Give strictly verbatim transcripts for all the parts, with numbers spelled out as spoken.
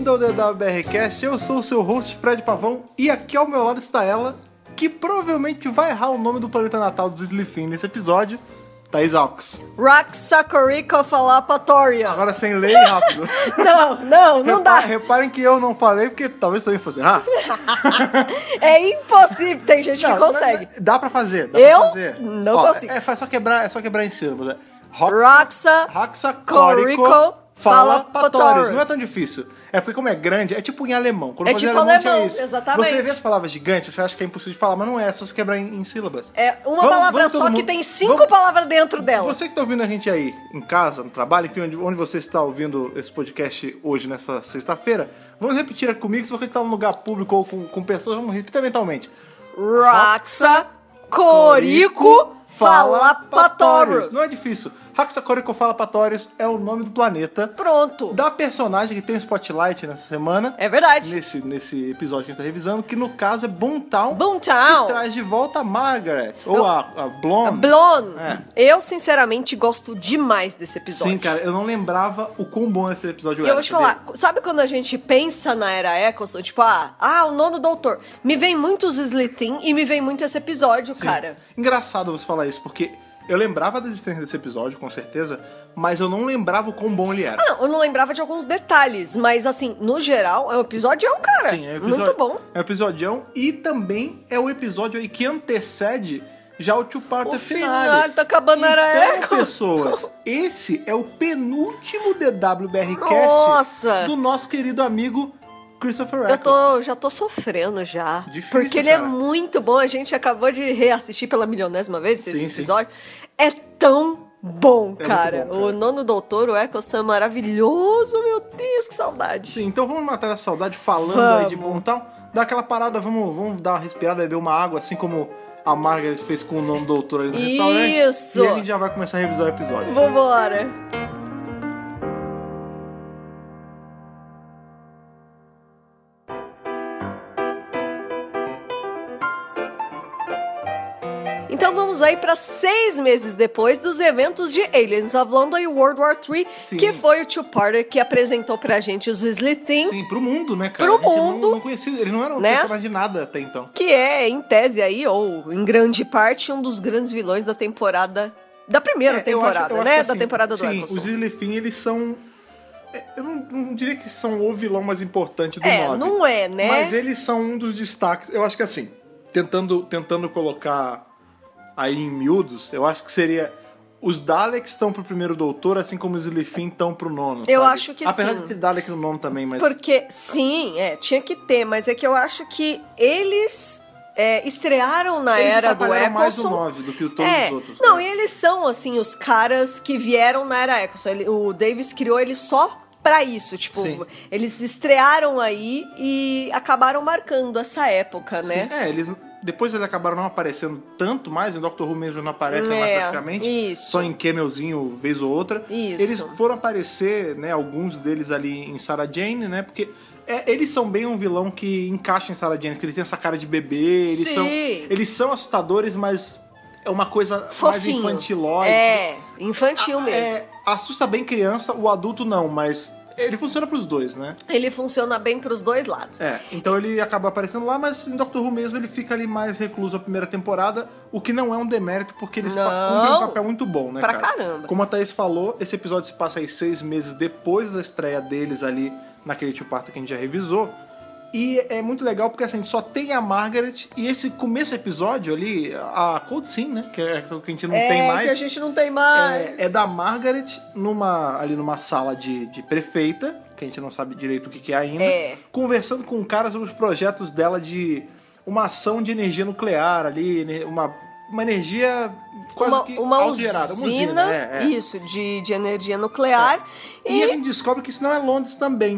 bem-vindo ao D W B R Cast, eu sou o seu host Fred Pavão e aqui ao meu lado está ela, que provavelmente vai errar o nome do planeta natal dos Slifin nesse episódio, Thaís Alves. Roxacoricofalapatorium. Agora sem ler rápido. Não, não, não Repar, dá. Reparem que eu não falei porque talvez também fosse errar. É impossível, tem gente Não, que consegue. mas dá pra fazer, dá Eu pra fazer. não Ó, consigo. É, é só quebrar, é só quebrar em sílabas. É. Roxa, Roxacorico falapatorius. Não é falapatorius. tão difícil. É porque como é grande, é tipo em alemão. Quando É fazia tipo alemão, tinha alemão, isso. exatamente. Você vê as palavras gigantes, você acha que é impossível de falar, mas não é, é só se quebrar em, em sílabas. É uma Vamos- palavra vamos todo só que mundo- tem cinco vamos- palavras dentro dela. Você que tá ouvindo a gente aí em casa, no trabalho, enfim, onde, onde você está ouvindo esse podcast hoje, nessa sexta-feira, vamos repetir aqui comigo, se você está num lugar público ou com, com pessoas, vamos repetir mentalmente. Roxacoricofalapatorius. Não é difícil. Roxacoricofalapatorius é o nome do planeta Pronto. da personagem que tem o spotlight nessa semana. É verdade. Nesse, nesse episódio que a gente tá revisando, que no caso é Boomtown. Boomtown. Que traz de volta a Margaret. Ou Eu- a, a Blonde. Blonde. É. Eu, sinceramente, gosto demais desse episódio. Sim, cara, eu não lembrava o quão bom esse episódio E era. eu vou te sabia? falar, sabe quando a gente pensa na Era Eccleston, tipo, ah, ah, o nono doutor, me vem muito os Slitheen e me vem muito esse episódio, Sim. cara. Engraçado você falar isso, porque eu lembrava da existência desse episódio, com certeza, mas eu não lembrava o quão bom ele era. Ah, não, eu não lembrava de alguns detalhes, mas assim, no geral, é um episódio, cara. Sim, é um episódio, Muito bom. É um episodião e também é o episódio aí que antecede já o two-parter O finale. final, tá acabando a Era Então, Eccleston. pessoas, esse é o penúltimo D W B R Cast Nossa. do nosso querido amigo Christopher Eu Eccleston. tô, já tô sofrendo já. Difícil, porque ele cara. é muito bom. A gente acabou de reassistir pela milionésima vez esse Sim, sim. episódio. É tão bom, É cara. muito bom, cara. O nono doutor, o Eccleston é maravilhoso. Meu Deus, que saudade. Sim, então vamos matar essa saudade falando Vamos. aí de Boomtown. Dá aquela parada, vamos, vamos dar uma respirada, beber uma água, assim como a Margaret fez com o nono doutor ali no restaurante. Isso. E a gente já vai começar a revisar o episódio. Vambora. Então vamos aí para seis meses depois dos eventos de Aliens of London e World War três, Sim. que foi o two-parter que apresentou pra gente os Slitheen, Sim, pro mundo, né, cara? Pro A gente não- mundo. Não, conhecia, eles não eram Né? personagem de nada até então. que é, em tese aí, ou em grande parte, um dos grandes vilões da temporada, da primeira É, eu acho- temporada, eu acho né? que, da assim, temporada do sim, Eccleston. os Slifin, eles são... é, Eu não, não diria que são o vilão mais importante do É, nove. não é, né? Mas eles são um dos destaques. Eu acho que assim, tentando, tentando colocar aí em miúdos, eu acho que seria... Os Daleks estão pro primeiro doutor, assim como os Slifin estão pro nono, Eu sabe? acho que Apesar sim. de ter Dalek no nono também, mas... Porque, sim, é, tinha que ter, mas é que eu acho que eles é, estrearam na Eles era do atrapalharam mais o Eccleston. nove do que todos É, os outros. não, é. e eles são, assim, os caras que vieram na era Eccleston. Ele- o Davis criou ele só pra isso, tipo, Sim. eles estrearam aí e acabaram marcando essa época, né? Sim, é, eles... Depois eles acabaram não aparecendo tanto mais, em Doctor Who mesmo não aparece mais É, praticamente. isso. Só em cameozinho, vez ou outra. Isso. Eles foram aparecer, né, alguns deles ali em Sarah Jane, né, porque é, eles são bem um vilão que encaixa em Sarah Jane, que eles têm essa cara de bebê, eles Sim. são eles são assustadores, mas é uma coisa mais Fofinho. infantilóide. É, infantil mesmo. É, assusta bem criança, o adulto não, mas ele funciona pros dois, né? Ele funciona bem pros dois lados. É, então ele acaba aparecendo lá, mas em Doctor Who mesmo ele fica ali mais recluso a primeira temporada, o que não é um demérito, porque eles fa- Não. cumprem um papel muito bom, né, Pra cara? caramba. Como a Thaís falou, esse episódio se passa aí seis meses depois da estreia deles ali naquele two-parter que a gente já revisou. E é muito legal porque assim, só tem a Margaret e esse começo do episódio ali, a Cold Scene, né, que é o que a gente não é, tem mais. que a gente não tem mais. É, é da Margaret numa, ali numa sala de, de prefeita, que a gente não sabe direito o que, que é ainda, É. conversando com um cara sobre os projetos dela de uma ação de energia nuclear ali, né, uma, uma energia quase uma, que uma autogerada, usina, é, é. isso, de, de energia nuclear. E a E, gente descobre que isso não é Londres também.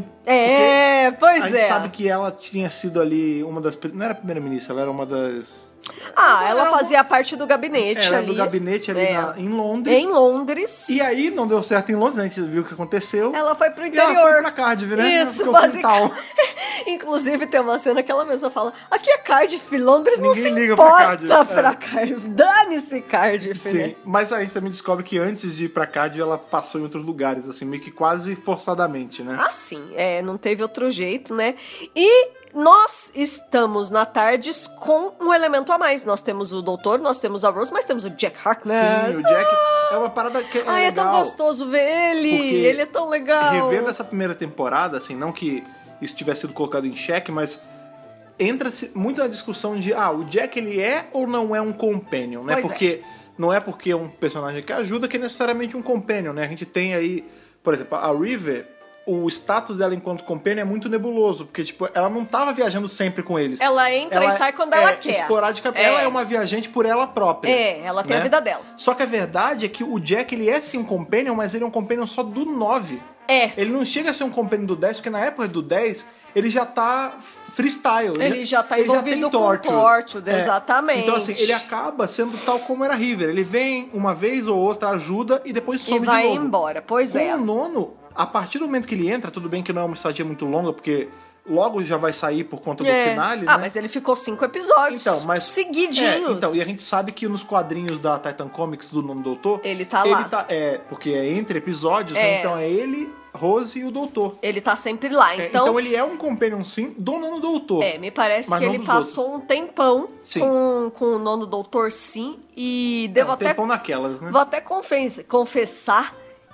é, Porque pois a gente é. sabe que ela tinha sido ali uma das... Não era a primeira-ministra, ela era uma das... Ah, ela Era fazia parte do gabinete Era ali. do gabinete ali É. na- em Londres. Em Londres. E aí não deu certo em Londres, né? A gente viu o que aconteceu. Ela foi pro E interior. ela foi pra Cardiff, né? Isso, Ficou basicamente. quintal. Inclusive tem uma cena que ela mesma fala: aqui é Cardiff, Londres não Ninguém se liga pra importa Cardiff, é. pra Cardiff. Dane-se, Cardiff. Cardiff, Sim, né? mas aí a gente também descobre que antes de ir pra Cardiff, ela passou em outros lugares, assim, meio que quase forçadamente, né? Ah, sim. É, não teve outro jeito, né? E nós estamos na Tardes com um elemento a mais. Nós temos o Doutor, nós temos a Rose, mas temos o Jack Harkness. Sim, o Jack é uma parada que é Ai, é legal. tão gostoso ver ele. Porque Ele é tão legal. Revendo essa primeira temporada, assim, não que isso tivesse sido colocado em xeque, mas entra-se muito na discussão de, ah, o Jack ele é ou não é um companion, né? Pois é. Porque não é porque é um personagem que ajuda que é necessariamente um companion, né? A gente tem aí, por exemplo, a River, o status dela enquanto companion é muito nebuloso, porque, tipo, ela não tava viajando sempre com eles. Ela entra e sai quando ela é, quer. Esporadicamente. É. Ela é uma viajante por ela própria. É, ela tem né? a vida dela. Só que a verdade é que o Jack, ele é sim um companion, mas ele é um companion só do nove. É. Ele não chega a ser um companion do dez, porque na época do dez, ele já tá freestyle. Ele já tá ele já envolvido tem com Torchwood. Torchwood, É. exatamente. Então, assim, ele acaba sendo tal como era River. Ele vem uma vez ou outra, ajuda e depois some E vai de novo. embora, pois Com é. o nono, a partir do momento que ele entra, tudo bem que não é uma estadia muito longa, porque logo já vai sair por conta do É. finale, Ah, né? mas ele ficou cinco episódios Então, mas seguidinhos. É, então, e a gente sabe que nos quadrinhos da Titan Comics do Nono Doutor, Ele tá ele lá. Tá, é, porque é entre episódios, É. né? Então é ele, Rose e o Doutor. Ele tá sempre lá, É, então... então ele é um companion sim do Nono Doutor. É, me parece mas que não ele dos passou um tempão Sim. com, com o nono doutor, sim. E devo é, um até. tempão naquelas, né? Vou até confes- confessar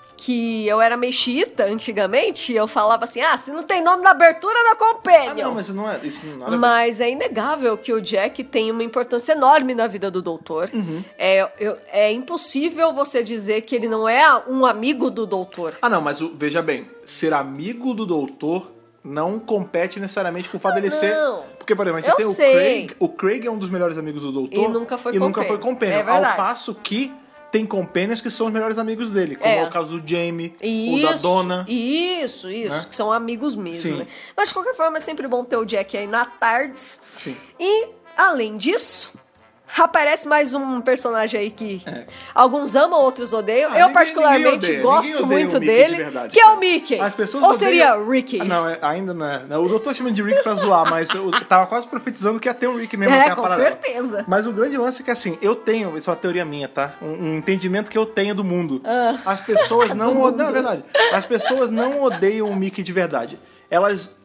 que eu era meio xiita antigamente. Eu falava assim: ah, se não tem nome na abertura da Ah, Companion. não, mas não é isso. Não nada a ver. Mas é inegável que o Jack tem uma importância enorme na vida do doutor. Uhum. É, eu- é impossível você dizer que ele não é um amigo do doutor. Ah, não, mas o- veja bem, ser amigo do Doutor não compete necessariamente com o fato Ah, dele ser. não. Porque, por exemplo, a gente Eu tem o sei. Craig. O Craig é um dos melhores amigos do Doutor. E nunca foi E nunca companion. foi companion. É Ao verdade. passo que tem companions que são os melhores amigos dele, como É. é o caso do Jamie, Isso, o da Donna. Isso, isso, Né? que são amigos mesmo, Sim. né? Mas de qualquer forma é sempre bom ter o Jack aí na Tardes. Sim. E, além disso, aparece mais um personagem aí que É. alguns amam, outros odeiam. Ah, Eu, ninguém- particularmente, ninguém odeia, gosto ninguém odeia muito o Mickey dele, de verdade, que é cara. o Mickey. As pessoas Ou odeiam- seria Ricky. Ah, não, é- ainda não é. O doutor chama de Rick pra zoar, mas eu tava quase profetizando que ia ter um Rick mesmo. É, que a com paralela. certeza. Mas o grande lance é que, assim, eu tenho, isso é uma teoria minha, tá? Um, um entendimento que eu tenho do mundo. Ah. As pessoas não odeiam. Não, é verdade. As pessoas não odeiam o Mickey de verdade. Elas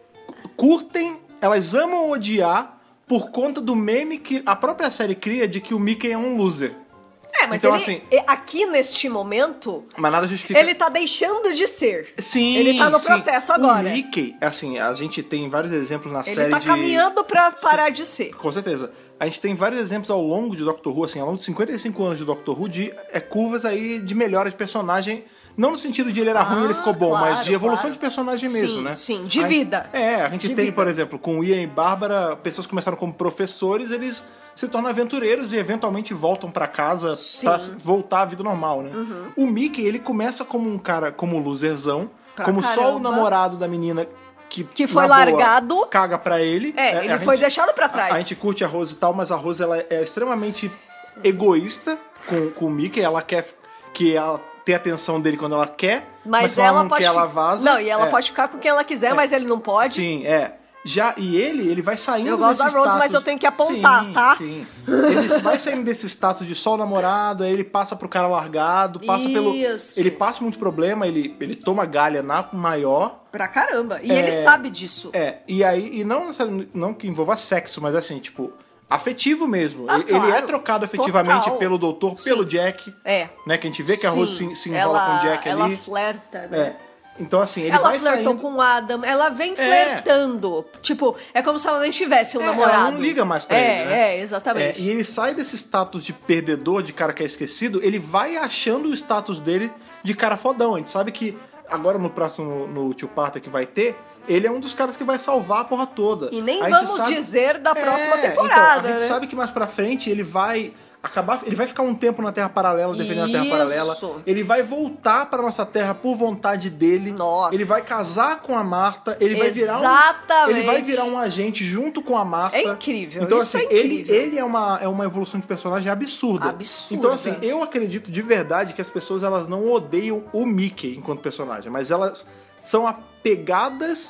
curtem, elas amam odiar por conta do meme que a própria série cria de que o Mickey é um loser. É, mas Então, ele, assim- e- aqui neste momento, Mas nada justifica. ele tá deixando de ser. Sim, Ele tá no sim. processo agora. O Mickey, assim, a gente tem vários exemplos na Ele série tá de... caminhando pra parar de ser. Com certeza. A gente tem vários exemplos ao longo de Doctor Who, assim, ao longo de cinquenta e cinco anos de Doctor Who, de é, curvas aí de melhora de personagem. Não no sentido de ele era Ah, ruim e ele ficou bom, claro, mas de evolução claro. de personagem Sim, mesmo, né? sim, de A- vida. É, a gente De tem, vida. por exemplo, com Ian e Bárbara, pessoas que começaram como professores, eles se tornam aventureiros e eventualmente voltam pra casa Sim. Uhum. pra voltar à vida normal, né? O Mickey, ele começa como um cara, como loserzão, Pra como só o caramba. namorado da menina que, Que foi na boa, largado. caga pra ele. É, ele a foi gente- deixado pra a- trás. A, gente curte a Rose e tal, mas a Rose ela é extremamente egoísta com, com o Mickey. Ela quer que ela tenha a atenção dele quando ela quer, mas, Mas quando ela ela não pode. quer, ela fi- vaza. Não, e ela É. pode ficar com quem ela quiser, mas ele não pode. Sim, é. Já, e ele, ele vai saindo Eu gosto desse da Rose, status... mas eu tenho que apontar, sim, tá? Sim, ele vai saindo desse status de só o namorado, aí ele passa pro cara largado, passa pelo... Isso. Ele passa muito problema, ele, ele toma galha na maior... Pra caramba. E É. ele sabe disso. É, e aí, e não, necessariamente- não que envolva sexo, mas assim, tipo, afetivo mesmo. Ah, ele, ele é claro. trocado afetivamente Total. pelo doutor, Sim. pelo Jack. É. Né, que a gente vê que a Rose Sim, se, se enrola ela, com o Jack ela ali. flerta, né? É. Então, assim, ele ela vai flertou saindo... com o Adam, ela vem É. flertando. Tipo, é como se ela nem tivesse um É, namorado. ela não liga mais pra é, ele, né? É, exatamente. É, e ele sai desse status de perdedor, de cara que é esquecido, ele vai achando o status dele de cara fodão. A gente sabe que agora no próximo, no Tio Parta que vai ter, ele é um dos caras que vai salvar a porra toda. E nem A gente vamos sabe- dizer da próxima É, temporada, Então, a gente né? sabe que mais pra frente ele vai acabar, ele vai ficar um tempo na Terra Paralela, defendendo a Terra Isso. Paralela. Ele vai voltar pra nossa Terra por vontade dele. Nossa. Ele vai casar com a Marta, ele vai virar um, Exatamente. ele vai virar um agente junto com a Marta. É incrível, Então isso assim, é incrível. ele ele é uma é uma evolução de personagem absurda. Absurda. Então assim, eu acredito de verdade que as pessoas elas não odeiam o Mickey enquanto personagem, mas elas são apegadas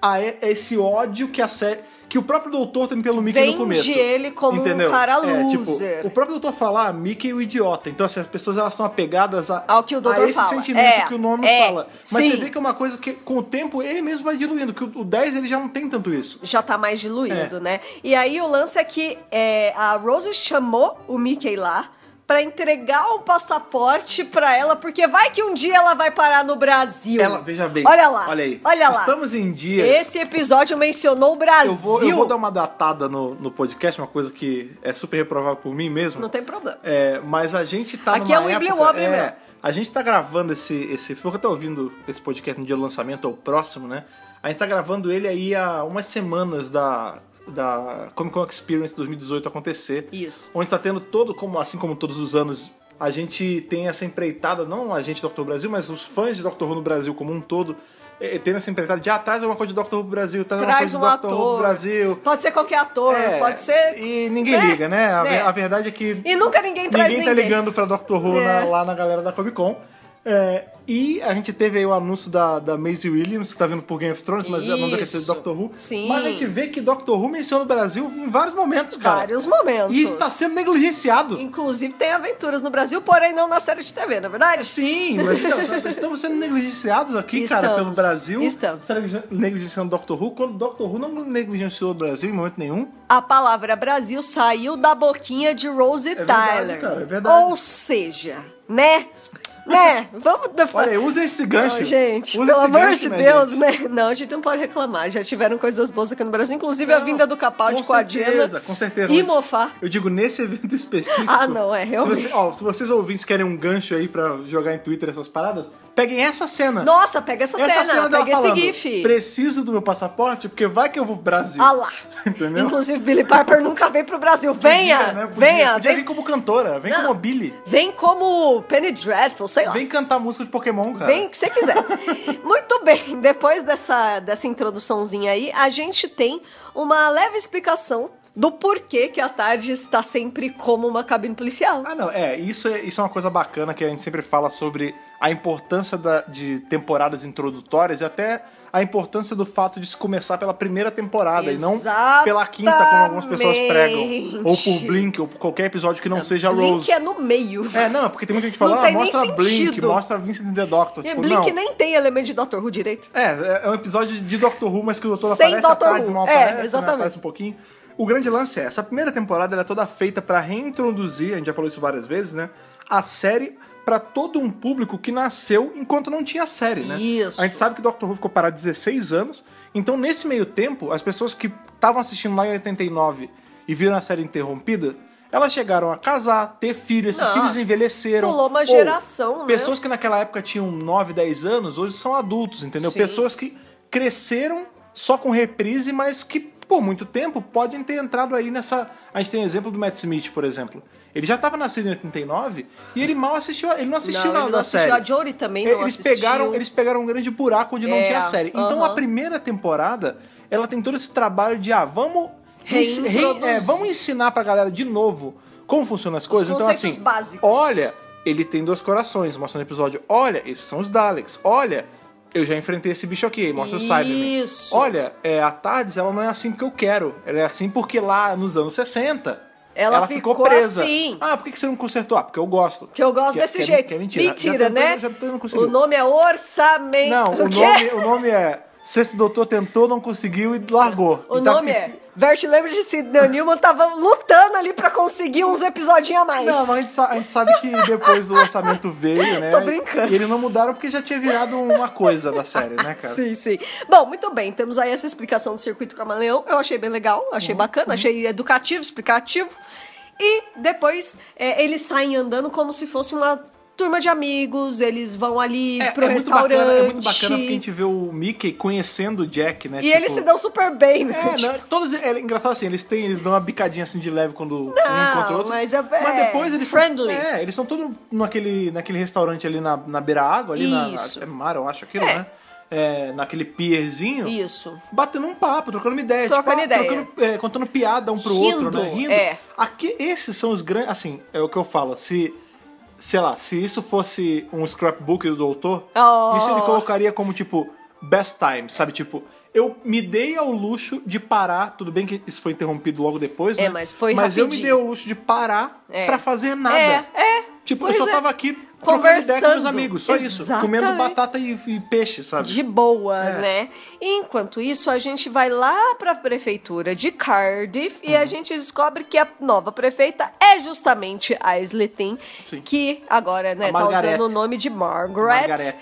a esse ódio que a série... Que o próprio doutor tem pelo Mickey Vende no começo. ele como entendeu? um cara é, loser. Tipo, o próprio doutor fala, ah, Mickey é o idiota. Então, assim, as pessoas elas estão apegadas a, Ao que o doutor a esse fala. sentimento é, que o nome é, fala. Mas sim. você vê que é uma coisa que, com o tempo, ele mesmo vai diluindo. Que o, o dez, ele já não tem tanto isso. Já tá mais diluído, É. né? E aí o lance é que é, a Rose chamou o Mickey lá pra entregar um passaporte pra ela, porque vai que um dia ela vai parar no Brasil. Ela, veja bem. Olha lá. Olha aí. Olha lá. Estamos em dias... Esse episódio mencionou o Brasil. Eu vou, eu vou dar uma datada no, no podcast, uma coisa que é super reprovável por mim mesmo. Não tem problema. É, mas a gente tá Aqui numa é o Weebly época... Wobbly é, mesmo. a gente tá gravando esse... esse for que tá ouvindo esse podcast no dia do lançamento, ou próximo, né? A gente tá gravando ele aí há umas semanas da... da Comic Con Experience dois mil e dezoito acontecer. Isso. Onde tá tendo todo, como, assim como todos os anos, a gente tem essa empreitada, não a gente do doutor Brasil, mas os fãs de Doctor Who no Brasil como um todo, é, tendo essa empreitada de, ah, traz alguma coisa de Doctor Who pro Brasil, traz, Traz alguma um coisa de Doctor Who ator. pro Brasil. Pode ser qualquer ator, É, pode ser... E ninguém né? liga, né? A, Né? a verdade é que... E nunca ninguém traz Ninguém tá ninguém. ligando pra Doctor Who É. na- lá na galera da Comic Con. É, e a gente teve aí o anúncio da, da Maisie Williams, que tá vindo por Game of Thrones, mas não deixa de ser Isso. Doctor Who. Sim. Mas a gente vê que Doctor Who menciona o Brasil em vários momentos, cara. Vários momentos. E isso tá sendo negligenciado. Inclusive tem aventuras no Brasil, porém não na série de T V, não é verdade? Sim, mas então, tá- estamos sendo negligenciados aqui, cara, Estamos. pelo Brasil. Estamos. Está negligenciando Doctor Who, quando Doctor Who não negligenciou o Brasil em momento nenhum. A palavra Brasil saiu da boquinha de Rose verdade, Tyler. cara, é verdade. Ou seja, né? Né? Vamos... Olha aí, usa esse gancho. Não, gente, usa pelo esse amor gancho, de né, Deus, gente? né? Não, a gente não pode reclamar. Já tiveram coisas boas aqui no Brasil, inclusive Não, a vinda do Capaldi com com a Diana. certeza, com certeza. E Mofá. Eu digo, nesse evento específico... Ah, não, é, Se, realmente. você, ó, se vocês ouvintes querem um gancho aí pra jogar em Twitter essas paradas, peguem essa cena. Nossa, pega essa, Essa cena, dela pega esse falando, gif. preciso do meu passaporte, porque vai que eu vou pro Brasil. Ah lá. Entendeu? Inclusive, Billie Piper nunca veio pro Brasil. Venha, Podia, né? Podia, venha. podia vem, vir como cantora, vem Não. como Billy. vem como Penny Dreadful, sei lá. Vem cantar música de Pokémon, cara. Vem que você quiser. Muito bem, depois dessa, dessa introduçãozinha aí, a gente tem uma leve explicação do porquê que a Tarde está sempre como uma cabine policial. Ah, não, é isso, é, isso é uma coisa bacana que a gente sempre fala sobre a importância da- de temporadas introdutórias e até a importância do fato de se começar pela primeira temporada e não pela quinta, como algumas pessoas pregam. Ou por Blink, ou por qualquer episódio que não, seja Blink Rose. é no meio. É, não, porque tem muita gente que fala, Não ah, tem nem mostra Blink, sentido. mostra Vincent and the Doctor. E Tipo, Blink não. nem tem elemento de Doctor Who direito. É, é um episódio de Doctor Who, mas que o doutor Sem aparece, Doctor a Tardes Who. mal É, aparece, né, exatamente. aparece um pouquinho. O grande lance é, essa primeira temporada ela é toda feita pra reintroduzir, a gente já falou isso várias vezes, né? A série pra todo um público que nasceu enquanto não tinha série, né? Isso. A gente sabe que Doctor Who ficou parado dezesseis anos, então nesse meio tempo, as pessoas que estavam assistindo lá em oitenta e nove e viram a série interrompida, elas chegaram a casar, ter filhos, esses Nossa, filhos envelheceram. pulou uma Ou geração, né? Pessoas que naquela época tinham nove, dez anos, hoje são adultos, entendeu? Sim. Pessoas que cresceram só com reprise, mas que por muito tempo podem ter entrado aí nessa... A gente tem o exemplo do Matt Smith, por exemplo. Ele já estava nascido em oitenta e nove e ele mal assistiu, ele não assistiu Não, nada ele não da assistiu. série. A Jodie também não eles assistiu. pegaram, eles pegaram um grande buraco onde não É, tinha série. Então aham. a primeira temporada, ela tem todo esse trabalho de, ah, vamos, ens- re- Reintroduzir. é, vamos ensinar pra galera de novo como funcionam as coisas. Então conceitos assim, básicos. olha, ele tem dois corações, mostra no episódio, olha, esses são os Daleks, olha, eu já enfrentei esse bicho aqui, mostra o Cybermen. Isso. Olha, é, a Tardes, ela não é assim porque eu quero, ela é assim porque lá nos anos sessenta... Ela ficou, ficou presa. assim. Ah, por que que você não consertou? Ah, porque eu gosto. Que eu gosto Que- desse que é- jeito. que é mentira. Mentira, Já tô- né? já tô- não conseguiu. O nome é Orçamento. Não, o quê? nome, o nome é Sexto Doutor tentou, não conseguiu e largou. O E tá- nome é Vert lembra de Sidney Newman tava lutando ali pra conseguir uns episodinhos a mais. Não, mas a gente, sa- a gente sabe que depois o orçamento veio, né? Tô brincando. E eles não mudaram porque já tinha virado uma coisa da série, né, cara? Sim, sim. Bom, muito bem. Temos aí essa explicação do Circuito Camaleão. Eu achei bem legal, achei bacana, achei educativo, explicativo. E depois é, eles saem andando como se fosse uma turma de amigos, eles vão ali É, pro é muito restaurante. bacana, é muito bacana porque a gente vê o Mickey conhecendo o Jack, né? E tipo- eles se dão super bem, né? É, Tipo, né? Todos, é engraçado assim, eles têm, eles dão uma bicadinha assim de leve quando um encontra o outro. mas é- mas é depois eles friendly. São, é, eles são todos naquele, naquele restaurante ali na, na beira-água, ali Isso. na, é mar, eu acho aquilo, É. né? É, naquele pierzinho. Isso. Batendo um papo, trocando uma ideia. Trocando tipo, ah, ideia. trocando, é, contando piada um pro Rindo, outro, né? Rindo. é. Aqui, esses são os grandes. Assim, é o que eu falo. Se, sei lá, se isso fosse um scrapbook do doutor, Oh. isso ele colocaria como, tipo, best time, sabe? Tipo, eu me dei ao luxo de parar, tudo bem que isso foi interrompido logo depois, né? É, mas foi Mas eu me rapidinho. dei ao luxo de parar É. pra fazer nada. É, é. Tipo, Pois eu só é. tava aqui trocando ideia com meus Conversando. amigos, só isso. Exatamente. Comendo batata e, e peixe, sabe? De boa, É. né? E enquanto isso, a gente vai lá pra prefeitura de Cardiff e Uhum. a gente descobre que a nova prefeita é justamente a Sletin, Sim. que agora, né, A tá Margaret. usando o nome de Margaret. Margaret.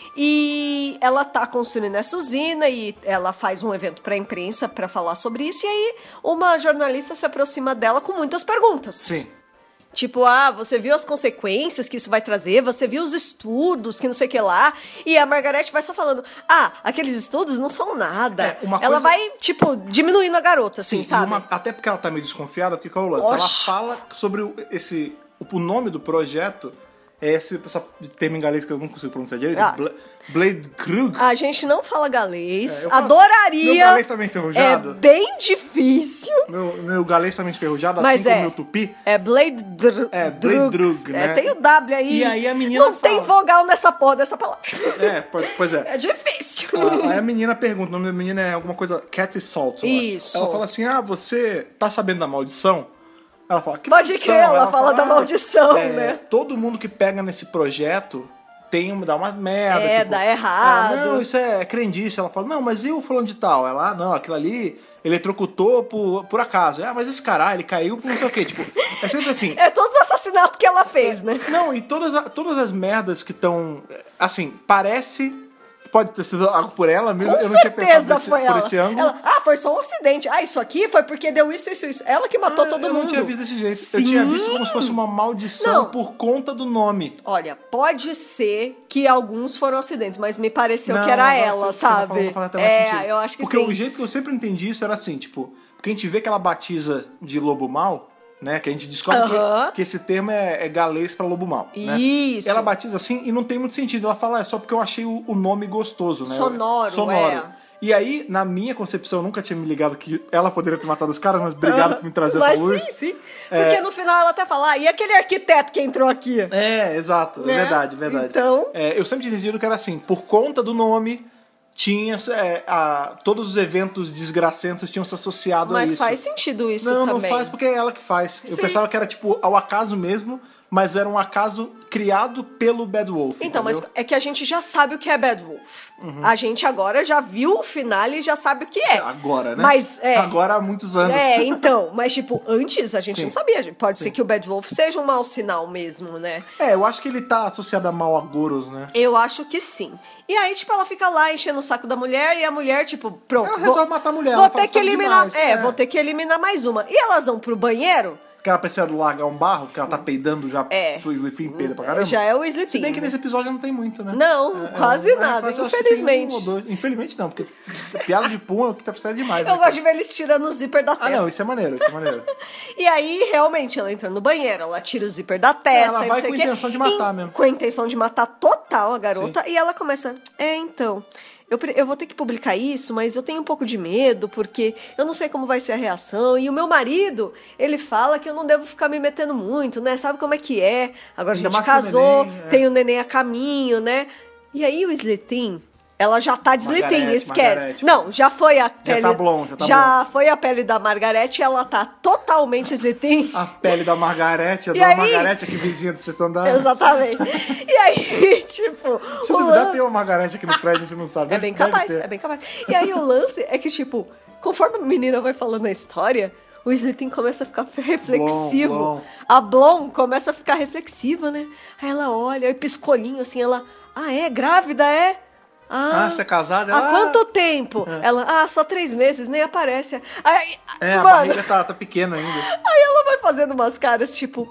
E ela tá construindo essa usina e ela faz um evento pra imprensa pra falar sobre isso. E aí, uma jornalista se aproxima dela com muitas perguntas. Sim. Tipo, ah, você viu as consequências que isso vai trazer? Você viu os estudos que não sei o que lá? E a Margareth vai só falando, ah, aqueles estudos não são nada. É, uma ela coisa- vai, tipo, diminuindo a garota, assim, Sim, e sabe? uma- até porque ela tá meio desconfiada, porque qual é o lance? Ela Oxi. fala sobre o, esse, o, o nome do projeto, é esse essa termo em galês que eu não consigo pronunciar direito, Ah. Bla- Blade Krug. A gente não fala galês, É, eu falo- adoraria. Meu galês tá meio É enferrujado. bem difícil. Meu, meu galês tá meio enferrujado, Mas assim como é. o meu tupi. É Blade Drug. É, Blade Drug, né? É, tem o W aí. E aí a menina Não tem fala- vogal nessa porra dessa palavra. É, pois pois é. É difícil. A- Aí a menina pergunta, o nome da menina é alguma coisa, Cat Salt. eu acho. Isso. Ela fala assim, ah, você tá sabendo da maldição? Ela fala, que Pode maldição? crer, ela fala da "Ah, maldição, é, né?" Todo mundo que pega nesse projeto tem um, dá uma merda. É, tipo, dá errado. "Ah, não, isso é crendice." Ela fala, não, mas e o fulano de tal? Ela, ah, não, aquilo ali eletrocutou por, por acaso. Ah, mas esse cara, ele caiu por não sei o quê. Tipo, é sempre assim. É todos os assassinatos que ela fez, né? Não, e todas, a- todas as merdas que estão. Assim, parece. Pode ter sido algo por ela mesmo. Com eu não tinha pensado certeza nesse- foi por ela. esse ângulo. Ela. Ah, foi só um acidente. Ah, isso aqui foi porque deu isso, isso, isso. Ela que matou Ah, todo eu mundo. não tinha visto desse jeito. Sim. Eu tinha visto como se fosse uma maldição Não. por conta do nome. Olha, pode ser que alguns foram acidentes, mas me pareceu Não, que era agora ela, você- você tá sabe? falando, faz até mais é, sentido. eu acho que Porque sim. o jeito que eu sempre entendi isso era assim, tipo, porque a gente vê que ela batiza de lobo mau, né? Que a gente descobre Aham. que, que esse termo é, é galês pra lobo mau. Né? Isso. Ela batiza assim e não tem muito sentido. Ela fala, é só porque eu achei o, o nome gostoso, né? Sonoro, Sonoro. é. E aí, na minha concepção, eu nunca tinha me ligado que ela poderia ter matado os caras, mas obrigado por me trazer Mas essa luz. sim, sim. Porque no final ela até fala, ah, e aquele arquiteto que entrou aqui? É, exato. Né? É verdade, verdade. Então- É, eu sempre tinha entendido que era assim, por conta do nome, tinha é, a, todos os eventos desgracentos tinham se associado a Mas isso. faz sentido isso Não, também. não faz porque é ela que faz. Eu Sim. pensava que era tipo ao acaso mesmo, mas era um acaso criado pelo Bad Wolf. Então, mas entendeu? é que a gente já sabe o que é Bad Wolf. A gente agora já viu o finale e já sabe o que é. Agora, né? Mas, é... Agora há muitos anos. É, então, mas tipo, antes a gente Sim. não sabia. Pode ser que o Bad Wolf seja um mau sinal mesmo, né? É, eu acho que ele tá associado a mal agouros, né? Eu acho que sim. E aí, tipo, ela fica lá enchendo o saco da mulher e a mulher, tipo, pronto. Ela vou- resolve matar a mulher, Vou ela ter fala, que "Sabe eliminar. demais", É, é. vou ter que eliminar mais uma. E elas vão pro banheiro. Que ela precisa largar um barro, que ela tá peidando já. É. O Slifin peida pra caramba. Já é o Se bem Sleeping. que nesse episódio não tem muito, né? Não, É, quase é, nada, quase eu acho que tem infelizmente. um ou dois. Infelizmente não, porque piada de pum é o que tá precisando demais. Eu né, gosto de cara? ver eles tirando o zíper da Ah, testa. não, isso é maneiro, isso é maneiro. E aí, realmente, ela entra no banheiro, ela tira o zíper da testa. ela e vai não sei com o quê. intenção de matar Em- mesmo. Com a intenção de matar total a garota. E ela começa, é, então, eu, pre- eu vou ter que publicar isso, mas eu tenho um pouco de medo, porque eu não sei como vai ser a reação. E o meu marido, ele fala que eu não devo ficar me metendo muito, né? Sabe como é que é? Agora Ainda a gente mais com o casou, neném, é. tem o neném a caminho, né? E aí o Sletin... Ela já tá de Sletin, Margarete, esquece. Margarete. Não, já foi a pele... tá blond, já tá já foi a pele da Margarete, ela tá totalmente Sletin. A pele da Margarete, a E dona aí- Margarete aqui vizinha do sexto andar. Exatamente. E aí, tipo. Se o duvidar, lance- tem uma Margarete aqui no prédio, a gente não sabe. É bem Deve capaz, ter. é bem capaz. E aí o lance é que, tipo, conforme a menina vai falando a história, o Sletin começa a ficar reflexivo. Blom, Blom. A Blom começa a ficar reflexiva, né? Aí ela olha, aí piscolinho assim, ela. Ah, é? Grávida, é? Ah, você é casada? Há Ela- quanto tempo? Ela, ah, só três meses, nem aparece. Aí, É, a mano, barriga tá, tá pequena ainda. aí ela vai fazendo umas caras, tipo,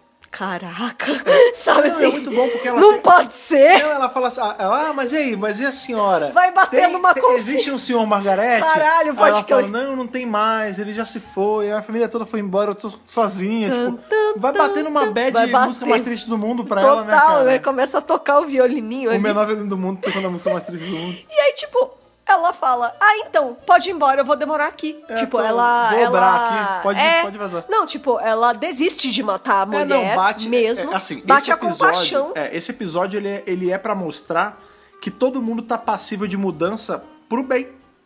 caraca, sabe Não, assim? é muito bom porque ela Não tem- pode ser! Não, ela fala assim, ah, ela, ah, mas e aí, mas e a senhora? Vai batendo Tem- uma tem- consciência. Existe um senhor Margarete? Caralho, Aí pode ela crer. fala, não, não tem mais, ele já se foi, a família toda foi embora, eu tô sozinha, Tum, tipo, tum, vai tum, batendo uma tum. bad Vai música bater. mais triste do mundo pra Total, ela, né, cara? né? Começa a tocar o violininho O ali. menor violino do mundo tocando a música mais triste do mundo. E aí, tipo, ela fala, ah, então, pode ir embora, eu vou demorar aqui. É, tipo, tô- ela... vou ela obrar aqui, pode ir, é, pode vazar. Não, tipo, ela desiste de matar a mulher É, não, bate, mesmo. é, assim, bate esse a episódio, compaixão. É, esse episódio, ele é, ele é pra mostrar que todo mundo tá passível de mudança pro bem.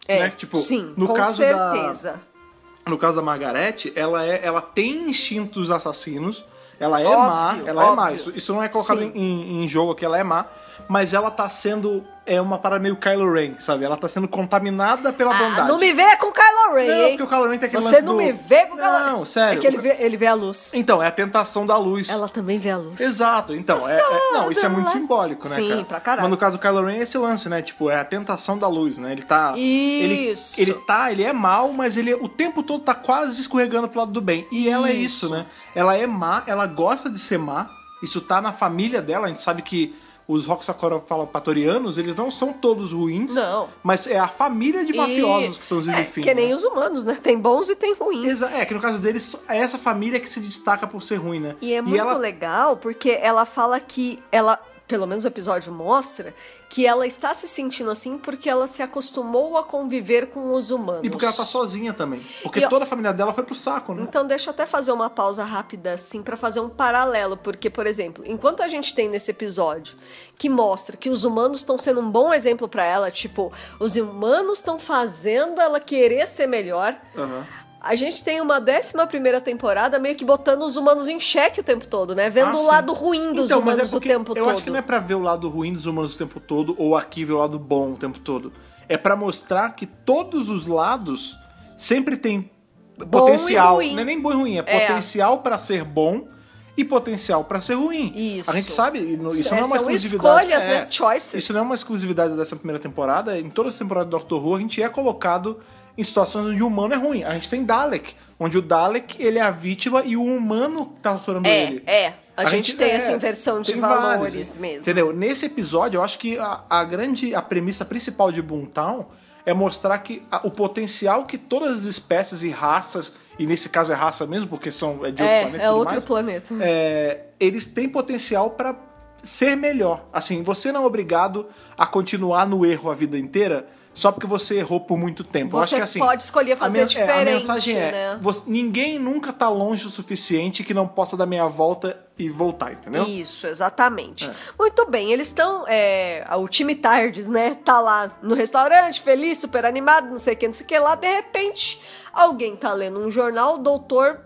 É, né? Tipo, sim, no com caso certeza. Da, no caso da Margareth, ela, é, ela tem instintos assassinos, ela é Óbvio, má, ela óbvio. é má. Isso, isso não é colocado em, em, em jogo aqui, ela é má, mas ela tá sendo é uma parada meio Kylo Ren, sabe? Ela tá sendo contaminada pela Ah, bondade. não me vê com o Kylo Ren, Não, hein? porque o Kylo Ren tem aquele Você lance não do... me vê com o Kylo Ren. Não, sério. É que ele vê, ele vê a luz. Então, é a tentação da luz. Ela também vê a luz. Exato, então, é, é- não, isso é muito simbólico, né, Sim, cara? pra caralho. Mas no caso do Kylo Ren é esse lance, né? Tipo, é a tentação da luz, né? Ele tá... Isso. Ele, ele tá, ele é mal, mas ele o tempo todo tá quase escorregando pro lado do bem. E ela é isso, Isso. né? Ela é má, ela gosta de ser má. Isso tá na família dela, a gente sabe que os Roxacorapatorianos, eles não são todos ruins. Não. Mas é a família de mafiosos E- que são os é, Ilifin. que nem né? os humanos, né? Tem bons e tem ruins. Exa- É, que no caso deles, é essa família que se destaca por ser ruim, né? E é muito ela legal porque ela fala que ela, pelo menos o episódio mostra, que ela está se sentindo assim porque ela se acostumou a conviver com os humanos. E porque ela tá sozinha também. Porque E, ó, toda a família dela foi pro saco, né? Então deixa eu até fazer uma pausa rápida assim pra fazer um paralelo, porque por exemplo, enquanto a gente tem nesse episódio que mostra que os humanos estão sendo um bom exemplo pra ela, tipo, os humanos estão fazendo ela querer ser melhor. Aham. A gente tem uma décima primeira temporada meio que botando os humanos em xeque o tempo todo, né? Vendo Ah, o sim. lado ruim dos Então, mas humanos é porque o tempo eu todo. acho que não é pra ver o lado ruim dos humanos o tempo todo, ou aqui ver o lado bom o tempo todo. É pra mostrar que todos os lados sempre tem Bom potencial. e ruim. Não é nem bom e ruim, é, É. potencial pra ser bom e potencial pra ser ruim. Isso. A gente sabe, e no- isso É, não é uma são exclusividade. escolhas, é, né? Choices. Isso não é uma exclusividade dessa primeira temporada. Em todas as temporadas do Doctor Who, a gente é colocado em situações onde o humano é ruim. A gente tem Dalek, onde o Dalek ele é a vítima e o humano tá torturando É, ele. é. A, gente, tem é, essa inversão de tem valores vários, mesmo. Entendeu? Nesse episódio, eu acho que a, a grande, a premissa principal de Boomtown é mostrar que a- o potencial que todas as espécies e raças, e nesse caso é raça mesmo, porque são é de outro É, planeta e é tudo outro mais, planeta. é, eles têm potencial pra ser melhor. Assim, você não é obrigado a continuar no erro a vida inteira só porque você errou por muito tempo. Eu acho Você que, assim, pode escolher a fazer men- é, diferente, a mensagem é, né? você- ninguém nunca tá longe o suficiente que não possa dar meia volta e voltar, entendeu? Isso, exatamente. É. Muito bem, eles estão. É, o time Tardes, né? Tá lá no restaurante, feliz, super animado, não sei o que, não sei o que lá. De repente, alguém tá lendo um jornal, o doutor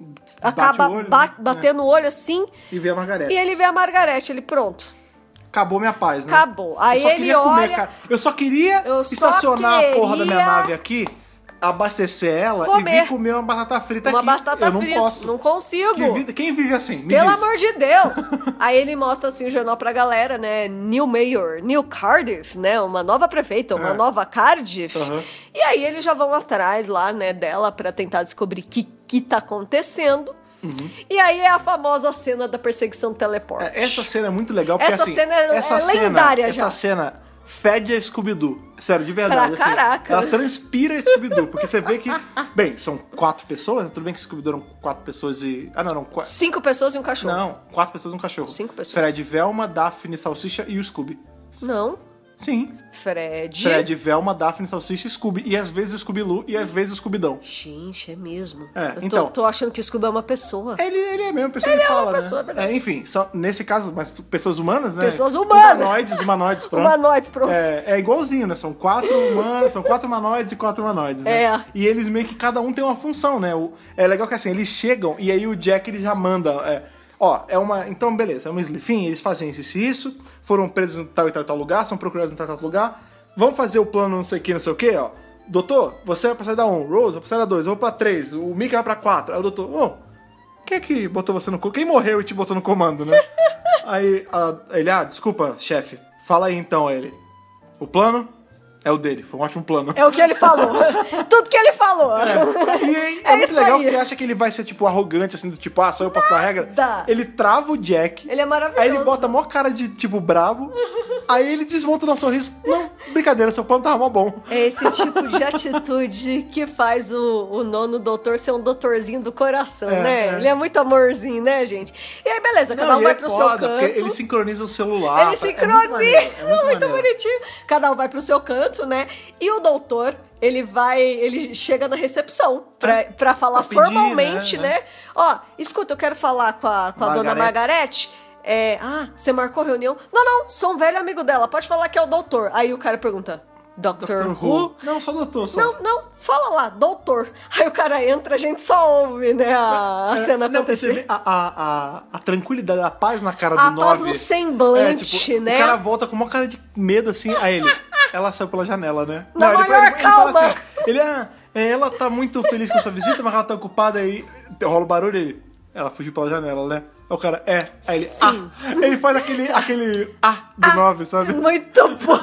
acaba o olho, ba- né? batendo o olho assim. E ver a Margareth. E ele vê a Margarete, ele pronto. Acabou minha paz, né? Acabou. Aí eu só ele queria comer, olha- cara. Eu só queria Eu só estacionar a porra da minha queria nave aqui, abastecer ela comer. e vir comer uma batata frita Uma aqui. batata eu não frita. posso. Não consigo. Que vida- Quem vive assim? Me Pelo diz. amor de Deus! Aí ele mostra assim o jornal pra galera, né? New Mayor, New Cardiff, né? Uma nova prefeita, uma É. nova Cardiff. Aham. E aí eles já vão atrás lá, né, dela pra tentar descobrir o que, que tá acontecendo. Uhum. E aí é a famosa cena da perseguição teleporte. É, essa cena é muito legal, porque Essa assim, cena é- essa é cena, lendária já. Essa cena fede a Scooby-Doo. Sério, de verdade. Pra assim, caraca. Ela transpira a Scooby-Doo, porque você vê que... Bem, são quatro pessoas, né? Tudo bem que Scooby-Doo eram quatro pessoas e... Ah, não, eram quatro... Cinco pessoas e um cachorro. Não, quatro pessoas e um cachorro. Cinco pessoas. Fred, Velma, Daphne, Salsicha e o Scooby. Não. Sim. Fred. Fred, Velma, Daphne, Salsicha e Scooby. E às vezes o Scooby-Loo e às vezes o Scooby-Dão. Gente, é mesmo. É, Eu tô, então- tô achando que o Scooby é uma pessoa. Ele, ele é mesmo, pessoa que fala, uma pessoa, é né? verdade. É, enfim, só, nesse caso, mas pessoas humanas, né? Pessoas humanas. Humanoides, humanoides, pronto. Humanoides, pronto. É, é igualzinho, né? São quatro humanos, são quatro humanoides e quatro humanoides, né? É. E eles meio que cada um tem uma função, né? O, é legal que assim, eles chegam e aí o Jack ele já manda. É, ó, é uma. Então, beleza, é uma Slifin, eles fazem isso e isso, foram presos em tal e tal e tal lugar, são procurados em tal e tal lugar. Vamos fazer o plano não sei o que, não sei o que, ó. Doutor, você vai pra sair da um, Rose vai pra sair da dois, eu vou pra três, o Mickey vai pra quatro. Aí o doutor, ô, quem é que botou você no comando? Quem morreu e te botou no comando, né? Aí a, ele, ah, desculpa, chefe, fala aí então, ele. O plano é o dele, foi um ótimo plano. É o que ele falou. Tudo que ele falmuito E aí, é, É muito isso legal aí. que você acha que ele vai ser, tipo, arrogante, assim, do tipo, ah, só eu posso dar a regra. Nada. Ele trava o Jack. Ele é maravilhoso. Aí ele bota a maior cara de, tipo, brabo. Aí ele desmonta dá um sorriso. Não, brincadeira, seu plano tava mó bom. É esse tipo de atitude que faz o, o nono doutor ser um doutorzinho do coração, É, né? é. Ele é muito amorzinho, né, gente? E aí, beleza, cada um e vai é pro foda, seu porque canto. Ele sincroniza o celular. Ele É sincroniza, muito maneiro, é muito muito maneiro. bonitinho. Cada um vai pro seu canto, né? E o doutor, ele vai, ele chega na recepção pra, pra falar Pra pedir, formalmente, né? né? Ó, escuta, eu quero falar com a, com a dona Margarete. Margarete. É, ah, você marcou reunião? Não, não, sou um velho amigo dela, pode falar que é o doutor. Aí o cara pergunta, Doctor Who. Não, só doutor, só. Não, não, fala lá, doutor. Aí o cara entra, a gente só ouve, né, a, a É, cena não, acontecer. você vê a, a, a, a tranquilidade, a paz na cara A do paz Nove. no semblante, É, tipo, né? O cara volta com uma cara de medo, assim, aí ele... Ela saiu pela janela, né? Na ele, maior ele, ele fala calma. assim, ele, ah, é, ela tá muito feliz com sua visita, mas ela tá ocupada aí. Rola o barulho ele. Ela fugiu pela janela, né? Aí o cara, é. Aí ele, Sim. ah. Ele faz aquele, aquele ah do Ah, nove, sabe? Muito bom.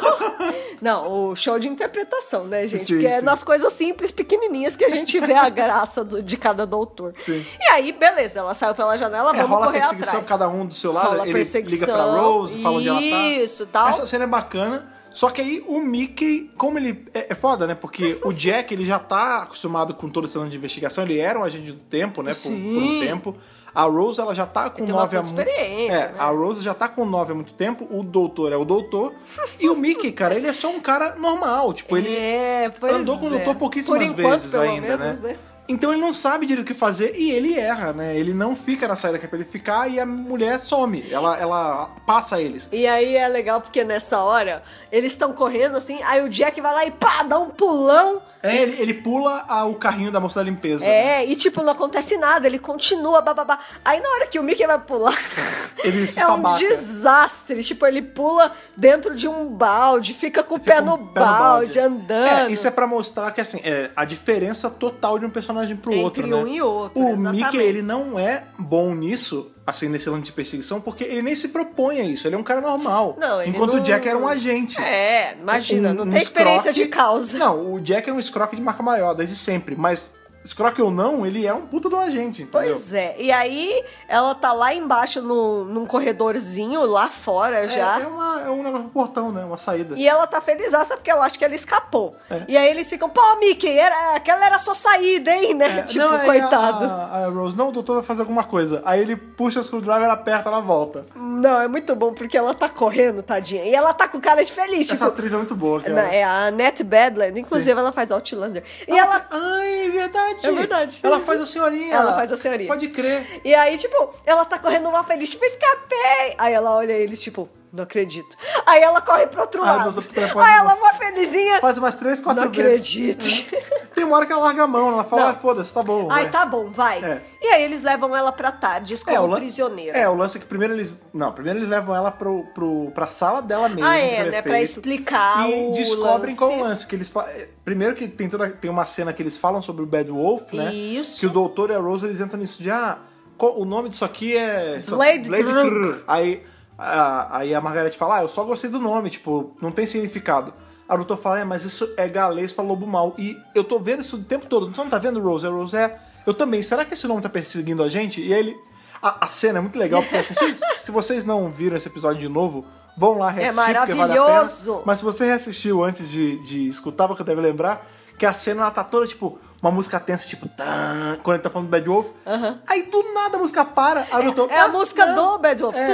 Não, o show de interpretação, né, gente? Sim, Porque é sim. nas coisas simples, pequenininhas, que a gente vê a graça do- de cada doutor. Sim. E aí, beleza, ela saiu pela janela, É, vamos rola a correr perseguição, atrás. cada um do seu lado. Rola a ele perseguição, liga pra Rose, fala onde ela tá. isso, tal. Essa cena é bacana. Só que aí o Mickey, como ele... É, é foda, né? Porque o Jack, ele já tá acostumado com todo esse ano de investigação. Ele era um agente do tempo, né? Por, Sim. por um tempo. A Rose, ela já tá com Tem uma nove há puta muito... experiência, É, né? a Rose já tá com nove há muito tempo. O doutor é o doutor. E o Mickey, cara, ele é só um cara normal. Tipo, ele É, pois andou com o é. doutor pouquíssimas Por enquanto, vezes pelo ainda, menos, né? né? Então ele não sabe direito o que fazer e ele erra, né? Ele não fica na saída que é pra ele ficar e a mulher some. Ela, ela passa eles. E aí é legal porque nessa hora eles estão correndo assim, aí o Jack vai lá e pá, dá um pulão. É, ele, ele pula a- o carrinho da moça da limpeza. né? É, e tipo, não acontece nada, ele continua, bababá. Aí na hora que o Mickey vai pular, Ele se é um tabaca. desastre. Tipo, ele pula dentro de um balde, fica com o Fica pé com no o pé no balde, andando. É, isso é pra mostrar que, assim, é a diferença total de um personagem pro Entre outro, né? um e outro, O exatamente. Mickey, ele não é bom nisso, assim, nesse lance de perseguição, porque ele nem se propõe a isso. Ele é um cara normal. Não, ele enquanto não- o Jack era um agente. É, imagina, Um- não um tem experiência escroque. de causa. Não, o Jack é um escroque de marca maior, desde sempre. Mas, escroque ou não, ele é um puta de um agente, entendeu? Pois é, e aí ela tá lá embaixo no, num corredorzinho, lá fora É, já. é, uma, é um negócio pro portão, né? Uma saída. E ela tá felizaça porque ela acha que ela escapou. É. E aí eles ficam, pô, Mickey, era, aquela era a sua saída, hein, né? É, tipo, não, aí coitado. A, a Rose, não, o doutor vai fazer alguma coisa. Aí ele puxa o screwdriver, ela aperta, ela volta. Não, é muito bom porque ela tá correndo, tadinha. E ela tá com cara de feliz, Essa tipo... atriz é muito boa, cara. Não, é a Annette Badland, inclusive Sim. ela faz Outlander. E ela... Ai, é verdade. É verdade. Ela faz a senhorinha. Ela faz a senhorinha. Pode crer. E aí, tipo, ela tá correndo uma feliz, tipo, escapei! Aí ela olha eles, tipo, não acredito. Aí ela corre pro outro Ah, lado. não, tô- pode- Aí ela, uma felizinha, Faz umas três, quatro não vezes. acredito. Tem uma hora que ela larga a mão, ela fala, Não. ah, foda-se, tá bom. Ai, vai. tá bom, vai. É. E aí eles levam ela pra Tardes como o lan- prisioneira. É, o lance é que primeiro eles... Não, primeiro eles levam ela pro, pro, pra sala dela mesmo. Ah, que é, ela né? Pra feita. explicar E o descobrem lance. qual é o lance. Que eles fa... Primeiro que tem, toda... tem uma cena que eles falam sobre o Bad Wolf, né? Isso. Que o doutor e a Rose, eles entram nisso de, ah, qual- o nome disso aqui é... Blade Drunk. Crrr. Aí, a... Aí a Margaret fala, ah, eu só gostei do nome, tipo, não tem significado. A doutor fala, é, mas isso é galês pra lobo mau. E eu tô vendo isso o tempo todo. Você não tá vendo, Rose? A Rose é... Eu também. Será que esse nome tá perseguindo a gente? E aí ele... A, a cena é muito legal, porque assim, se, se vocês não viram esse episódio de novo, vão lá reassistir, porque vale a pena. maravilhoso. Mas se você reassistiu antes de, de escutar, você deve lembrar que a cena ela tá toda, tipo, uma música tensa, tipo, tan, quando ele tá falando do Bad Wolf. Aham. Aí do nada a música para. Aí eu tô, É a ah, música não. do Bad Wolf. É.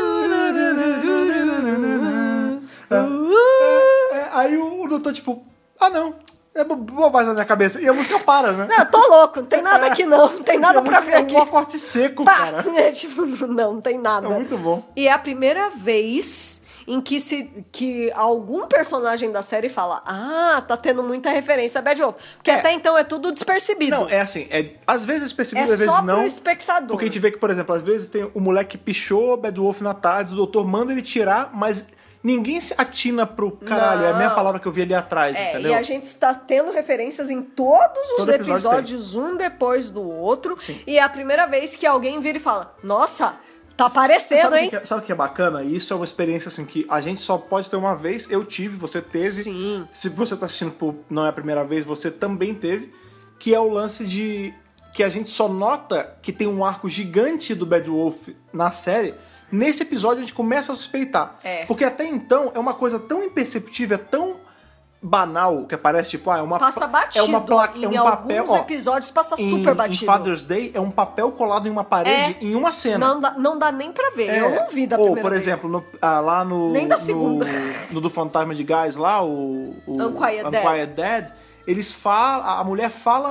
É, aí o, o doutor, tipo, ah não, é bo- bobagem na minha cabeça. E a música para, né? Não, eu tô louco, não tem nada aqui não, não tem nada pra ver É aqui. um corte seco, Pá! cara. É, tipo, não, não tem nada. É muito bom. E é a primeira vez em que, se, que algum personagem da série fala, ah, tá tendo muita referência a Bad Wolf. Porque É. até então é tudo despercebido. Não, é assim, é, às vezes percebido, É às vezes só não. pro espectador. Porque a gente vê que, por exemplo, às vezes tem o moleque pichou Bad Wolf na tarde, o doutor manda ele tirar, mas ninguém se atina pro caralho. É a mesma Não. palavra que eu vi ali atrás, É, entendeu? e a gente está tendo referências em todos os Todo episódio episódios, um depois do outro. E é a primeira vez que alguém vira e fala, nossa, tá aparecendo, Sabe o hein? que, é- sabe o que é bacana? Isso é uma experiência assim que a gente só pode ter uma vez. Eu tive, você teve. Sim. Se você tá assistindo por não é a primeira vez, você também teve. Que é o lance de que a gente só nota que tem um arco gigante do Bad Wolf na série. Nesse episódio a gente começa a suspeitar. É. Porque até então é uma coisa tão imperceptível, é tão banal que aparece, tipo, ah, é uma Passa batido. é uma placa, em é um papel, alguns ó, episódios passa em, super em batido. Father's Day é um papel colado em uma parede É. em uma cena. Não dá, não dá nem pra ver. É, Eu não vi da ou, primeira por vez. exemplo, no- ah, lá no. Nem da no- segunda. No, do Fantasma de Gás lá, o. o Unquiet Dead. Unquiet Dead, eles falam. A mulher fala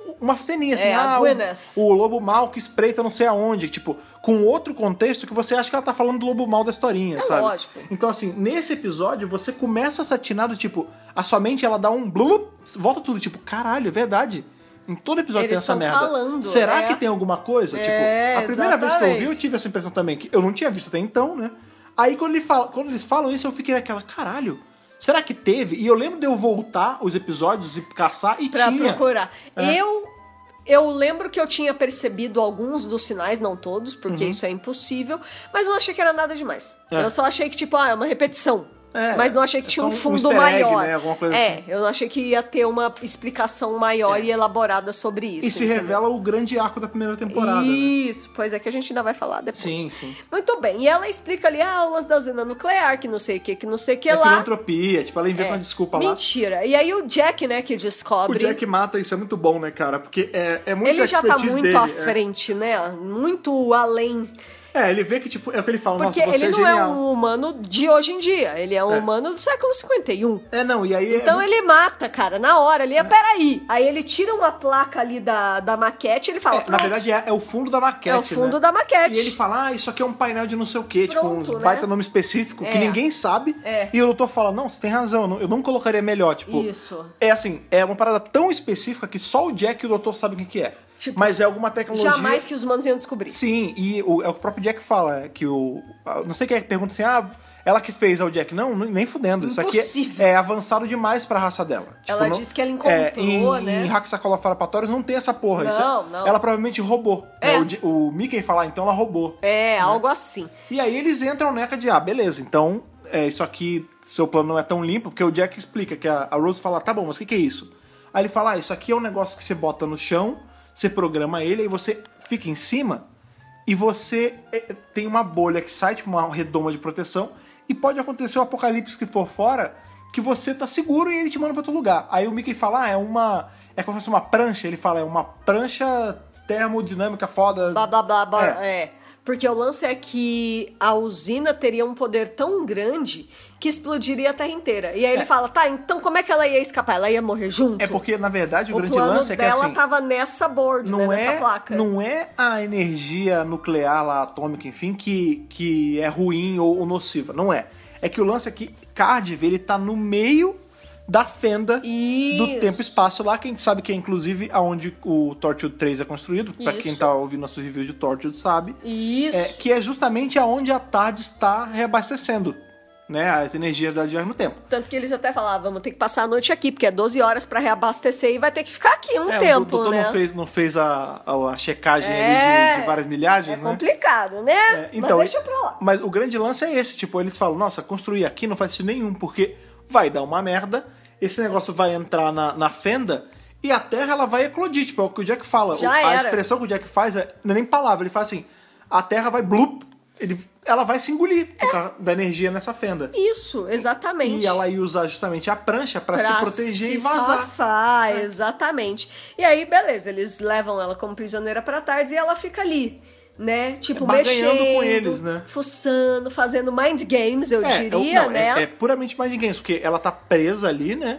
uma ceninha assim, É, a ah, Gwyneth. o, o lobo mau que espreita não sei aonde, tipo, com outro contexto que você acha que ela tá falando do lobo mau da historinha, É sabe? lógico. Então, assim, nesse episódio, você começa a satinar do tipo, a sua mente, ela dá um blub, volta tudo, tipo, caralho, é verdade. Em todo episódio Eles tem essa tão merda. falando, Será é. que tem alguma coisa? É, tipo, a primeira vez que eu vi, exatamente. eu tive essa impressão também, que eu não tinha visto até então, né? Aí quando, ele fala, quando eles falam isso, eu fiquei naquela, caralho, será que teve? E eu lembro de eu voltar os episódios e caçar e Pra tinha. procurar. É. Eu... Eu lembro que eu tinha percebido alguns dos sinais, não todos, porque Uhum. isso é impossível, mas não achei que era nada demais. É. Eu só achei que, tipo, ah, é uma repetição. É, mas não achei que é tinha só um um fundo easter egg, maior. né? Alguma coisa é, assim. eu não achei que ia ter uma explicação maior É. e elaborada sobre isso. E se entendeu? revela o grande arco da primeira temporada. Né? Isso, pois é que a gente ainda vai falar depois. Sim, sim. Muito bem, e ela explica ali, ah, o lance da usina nuclear, que não sei o que, que não sei o que É lá. filantropia, tipo, ela inventa É. uma desculpa lá. Mentira. E aí o Jack, né, que O descobre... Jack mata, isso é muito bom, né, cara? Porque é, é muito Ele já tá expertise muito dele. à é. frente, né? Muito além. É, ele vê que, tipo, é o que ele fala, Porque nossa, você ele é não é genial. um humano de hoje em dia. Ele é um É. humano do século cinquenta e um. É, não, e aí... Então é... ele mata, cara, na hora. Ele, é. peraí. Aí ele tira uma placa ali da, da maquete e ele fala, É, na pronto. verdade, é, é o fundo da maquete, É o fundo né? da maquete. E ele fala, ah, isso aqui é um painel de não sei o quê, Pronto, tipo, um né? baita nome específico que É. ninguém sabe. É. E o doutor fala, não, você tem razão, eu não- eu não colocaria melhor, tipo... Isso. É assim, é uma parada tão específica que só o Jack e o doutor sabem o que que é. Tipo, Mas é alguma tecnologia... Jamais que os humanos iam descobrir. Sim, e o, é o próprio Jack fala, é, que o... Não sei quem é que pergunta assim, ah, ela que fez ao Jack. Não, nem fudendo. Isso aqui Impossível. é, é avançado demais pra raça dela. Ela não- disse que ela encontrou, é, em, né? Em Haxacolopharapatorius não tem essa porra. Não, Isso é- não. Ela provavelmente roubou. É. Né? O, J- o Mickey fala, ah, então ela roubou. É, algo assim. E aí eles entram nessa de, ah, beleza, então é, isso aqui, seu plano não é tão limpo, porque o Jack explica que a, a Rose fala, tá bom, mas o que, que é isso? Aí ele fala, ah, isso aqui é um negócio que você bota no chão, você programa ele, aí você fica em cima e você é, tem uma bolha que sai, tipo uma redoma de proteção, e pode acontecer o apocalipse que for fora, que você tá seguro e ele te manda pra outro lugar. Aí o Mickey fala, ah, é uma... é como se fosse uma prancha, ele fala, é uma prancha termodinâmica foda. Blá, blá, blá, blá. É. É. Porque o lance é que a usina teria um poder tão grande que explodiria a Terra inteira. E aí ele É. fala, tá, então como é que ela ia escapar? Ela ia morrer junto? É porque, na verdade, o, o grande plano lance é que dela assim... tava nessa board, não né, nessa é, placa. não é a energia nuclear lá, atômica, enfim, que, que é ruim ou, ou nociva. Não é. É que o lance é que Cardiff, ele tá no meio da fenda Isso. do tempo e espaço lá, que a gente sabe que é inclusive aonde o Torchwood três é construído, pra quem Isso. tá ouvindo nossos reviews de Torchwood sabe. Isso. É, que é justamente aonde a tarde está reabastecendo, né, as energias da viagem no tempo. Tanto que eles até falavam, vamos ter que passar a noite aqui, porque é doze horas pra reabastecer e vai ter que ficar aqui um É, tempo, o doutor né? não fez, não fez a, a, a checagem É. ali de, de várias É milhagens, né? complicado, né? É, então, Mas deixa pra lá. Mas o grande lance é esse, tipo, eles falam, nossa, construir aqui não faz sentido nenhum, porque vai dar uma merda, esse negócio vai entrar na, na fenda e a Terra ela vai eclodir, tipo, é o que o Jack fala. Já O- a era. expressão que o Jack faz é, não é nem palavra, ele faz assim, a Terra vai blup, ele, ela vai se engolir por causa da energia nessa fenda. Isso, exatamente. E ela ia usar justamente a prancha pra, se proteger se e vazar. safar, É. exatamente. E aí, beleza, eles levam ela como prisioneira pra tarde e ela fica ali, né? Tipo, Barganhando mexendo, com eles, né? fuçando, fazendo mind games, eu É, diria, é, não, né? É, é puramente mind games, porque ela tá presa ali, né?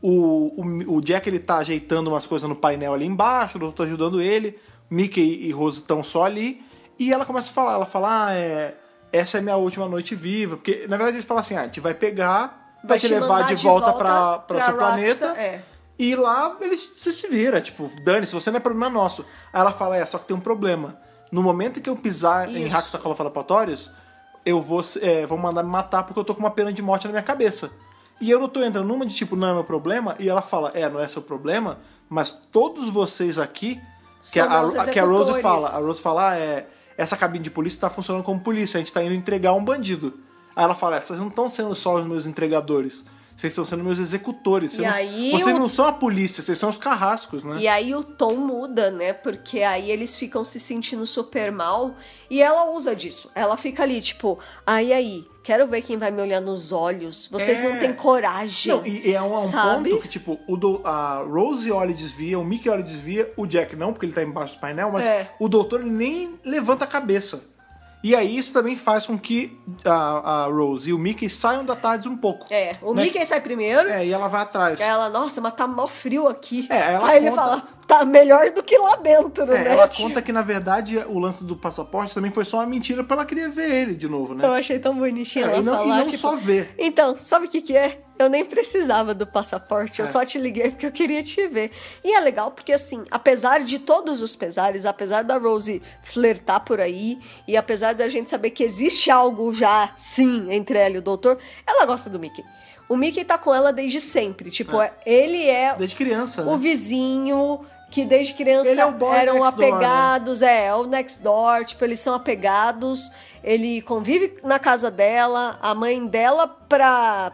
O, o, o Jack, ele tá ajeitando umas coisas no painel ali embaixo, o doutor tá ajudando ele, Mickey e Rose estão só ali, e ela começa a falar, ela fala, ah, é, essa é minha última noite viva, porque, na verdade, ele fala assim, ah, a gente vai pegar, vai, Vai te te levar mandar de de volta, volta pra, pra, pra seu Roxa, planeta, é. e lá eles, você se vira, tipo, dane-se, você não é problema nosso. Aí ela fala, é, só que tem um problema, no momento em que eu pisar em Isso. Haxacolopharapatorius, eu vou, é, vão mandar me matar porque eu tô com uma pena de morte na minha cabeça. E eu não tô entrando numa de tipo, não é meu problema, e ela fala, é, não é seu problema, mas todos vocês aqui, que, São a, meus a, que a Rose executores. fala, a Rose fala, ah, é, essa cabine de polícia tá funcionando como polícia, a gente tá indo entregar um bandido. Aí ela fala, é, vocês não estão sendo só os meus entregadores, vocês estão sendo meus executores. Vocês, E não, aí vocês o- não são a polícia, vocês são os carrascos, né? E aí o tom muda, né? Porque aí eles ficam se sentindo super mal e ela usa disso. Ela fica ali, tipo, ai, aí, quero ver quem vai me olhar nos olhos. Vocês É. não têm coragem. Não, e, e é um, é um sabe? ponto que, tipo, o do, a Rose olha e desvia, o Mickey olha e desvia, o Jack não, porque ele tá embaixo do painel, mas É. o doutor ele nem levanta a cabeça. E aí isso também faz com que a, a Rose e o Mickey saiam da TARDIS um pouco. É, o né? Mickey sai primeiro. É, e ela vai atrás. Ela, nossa, mas tá mal frio aqui. É, ela Aí ele conta- fala, tá melhor do que lá dentro, É, né? ela Tipo, conta que, na verdade, o lance do passaporte também foi só uma mentira pra ela querer ver ele de novo, né? Eu achei tão bonitinho É, ela e não, falar, e não tipo, só ver. Então, sabe o que que é? Eu nem precisava do passaporte, eu É. só te liguei porque eu queria te ver. E é legal porque, assim, apesar de todos os pesares, apesar da Rose flertar por aí, e apesar da gente saber que existe algo já, sim, entre ela e o doutor, ela gosta do Mickey. O Mickey tá com ela desde sempre. Tipo, É. ele é Desde criança, né? o vizinho que desde criança Ele é o boy eram next door, apegados, é, é o next door, tipo, eles são apegados, ele convive na casa dela, a mãe dela pra,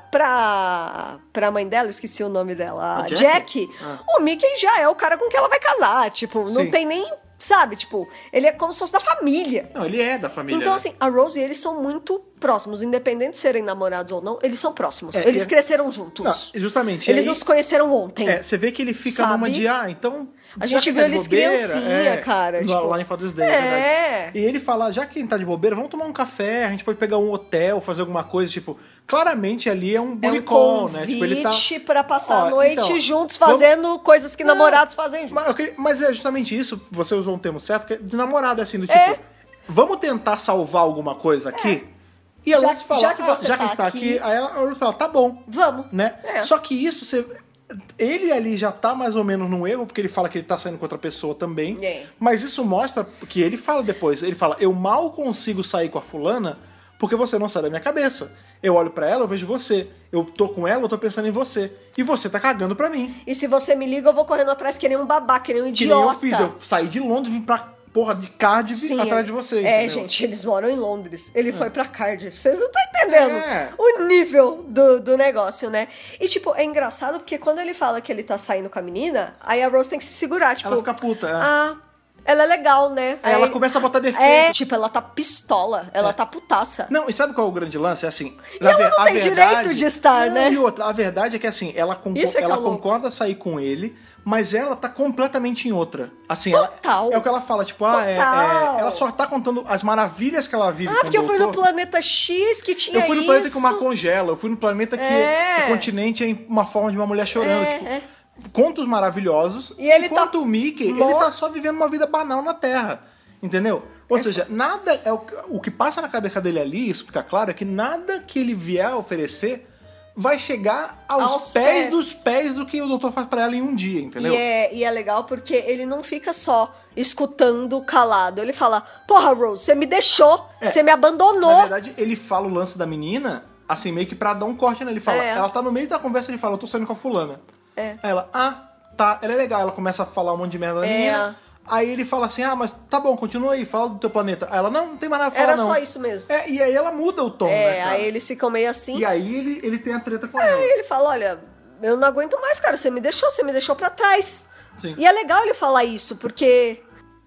pra, pra mãe dela, esqueci o nome dela, a A Jack, Jack? Ah. o Mickey já é o cara com quem ela vai casar, tipo, não Sim. tem nem, sabe, tipo, ele é como se fosse da família. Não, ele é da família. Então, né? assim, a Rose e eles são muito próximos, independente de serem namorados ou não, eles são próximos. É, eles e- cresceram juntos. Não, justamente. Eles e aí, não se conheceram ontem. é, você vê que ele fica Sabe? numa de, ah, então... A já gente que viu tá de eles bobeira, criancinha, cara, no- tipo- lá em Father's Day, é É. verdade. E ele fala, já que a gente tá de bobeira, vamos tomar um café, a gente pode pegar um hotel, fazer alguma coisa, tipo... Claramente ali é um É um buricol, né? convite Tipo, ele tá... pra passar Ó, a noite então, juntos, vamos- fazendo coisas que Não, namorados fazem juntos. Mas, eu queria- mas é justamente isso, você usou um termo certo, que é de namorado, assim, do tipo... É. Vamos tentar salvar alguma coisa aqui? E a Já- Rose fala, já que ah, você já que tá a gente tá aqui- aqui, aí a Rose fala, tá bom. Vamos. Né? É. Só que isso, você... ele ali já tá mais ou menos num erro, porque ele fala que ele tá saindo com outra pessoa também. É. Mas isso mostra que ele fala depois, ele fala, eu mal consigo sair com a fulana porque você não sai da minha cabeça. Eu olho pra ela, eu vejo você. Eu tô com ela, eu tô pensando em você. E você tá cagando pra mim. E se você me liga, eu vou correndo atrás que nem um babá, que nem um Que idiota. nem eu fiz. Eu saí de Londres, vim pra porra de Cardiff Sim, atrás é- de você. É, entendeu? gente, eles moram em Londres. Ele foi pra Cardiff. Vocês não estão entendendo É. o nível do, do negócio, né? E, tipo, é engraçado porque quando ele fala que ele tá saindo com a menina, aí a Rose tem que se segurar, tipo... Ela fica puta, é. Ah, ela é legal, né? Aí ela começa a botar defeito. É, tipo, ela tá pistola. Ela É. tá putaça. Não, e sabe qual é o grande lance? É assim. E ela ver- não a tem direito de estar, Não, né? E outra, a verdade é que assim, ela, concor- Isso é que é ela louco. concorda sair com ele, mas ela tá completamente em outra. Assim, Total. Ela, é o que ela fala, tipo, ah, é, Total. é- ela só tá contando as maravilhas que ela vive Ah, com porque o eu fui no doutor. planeta X que tinha Eu fui no isso. planeta que o mar congela, eu fui no planeta que É. o continente é em uma forma de uma mulher chorando. É, tipo, é. contos maravilhosos. E ele enquanto tá o Mickey, mó- ele tá só vivendo uma vida banal na Terra. Entendeu? Ou seja, nada é o, o que passa na cabeça dele ali, isso fica claro, é que nada que ele vier a oferecer vai chegar aos, Aos pés, pés. dos pés do que o doutor faz pra ela em um dia, entendeu? E é, e é legal porque ele não fica só escutando calado. Ele fala, porra, Rose, você me deixou, É. você me abandonou. Na verdade, ele fala o lance da menina, assim, meio que pra dar um corte nele. Ele fala, É. ela tá no meio da conversa, ele fala, eu tô saindo com a fulana. É. Aí ela, ah, tá, ela é legal. Ela começa a falar um monte de merda da É. menina. Aí ele fala assim, ah, mas tá bom, continua aí, fala do teu planeta. Aí ela, não, não tem mais nada pra falar, Era não. só isso mesmo. É, e aí ela muda o tom, É, né, cara? aí eles ficam meio assim. E aí ele, ele tem a treta com Aí ela. ele fala, olha, eu não aguento mais, cara, você me deixou, você me deixou pra trás. Sim. E é legal ele falar isso, porque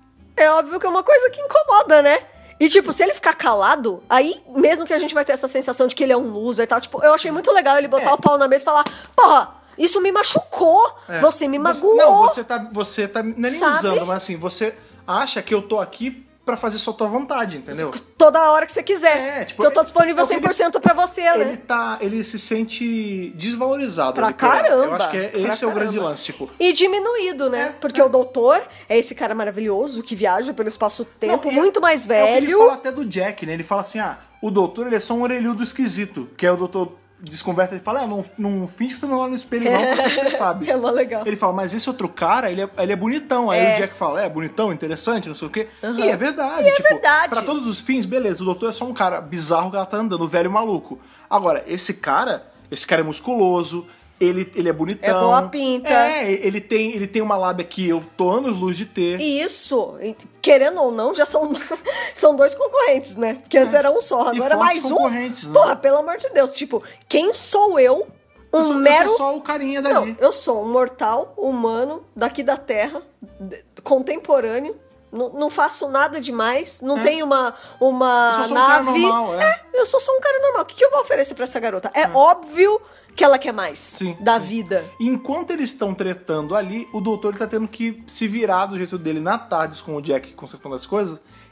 é óbvio que é uma coisa que incomoda, né? E, tipo, se ele ficar calado, aí mesmo que a gente vai ter essa sensação de que ele é um loser e tal, tipo, eu achei muito legal ele botar É. o pau na mesa e falar, porra, isso me machucou, É. você me magoou. Você, não, você tá, você tá não é nem Sabe? usando, mas assim, você acha que eu tô aqui pra fazer só tua vontade, entendeu? Toda hora que você quiser. É, tipo, que eu tô disponível é o que cem por cento pra você, Ele né? tá, ele se sente desvalorizado. Pra ali por ela. caramba. Eu acho que é, pra esse é o grande caramba. lance, tipo... E diminuído, né? É, Porque o doutor é esse cara maravilhoso que viaja pelo espaço-tempo, Não, e muito mais É o que ele velho. fala até do Jack, né? Ele fala assim, ah, o doutor ele é só um orelhudo esquisito, que é o doutor desconversa, ele fala, ah, não, não finge que você não olha no espelho não, porque você sabe. É mó legal. Ele fala, mas esse outro cara, ele é, ele é bonitão. Aí É. o Jack fala, é, bonitão, interessante, não sei o quê. Uhum. E é verdade. E é tipo, verdade. Pra todos os fins, beleza, o doutor é só um cara bizarro que ela tá andando, velho maluco. Agora, esse cara, esse cara é musculoso, ele, ele é bonitão. É boa pinta. É, ele tem, ele tem uma lábia que eu tô anos luz de ter. Isso, e, querendo ou não, já são, são dois concorrentes, né? Porque antes era um só, E agora fortes mais um. concorrentes, né? Porra, pelo amor de Deus, tipo, quem sou eu? Um Eu sou, eu mero. sou só o carinha Não, dali. eu sou um mortal humano daqui da Terra, de- contemporâneo. Não, não faço nada demais, não É. tenho uma, uma Eu sou só um cara nave. normal, é. eu sou só um cara normal. O que, que eu vou oferecer pra essa garota? É, óbvio que ela quer mais Sim, da sim. vida. E enquanto eles estão tretando ali, o doutor ele tá tendo que se virar do jeito dele na tarde com o Jack consertando as coisas.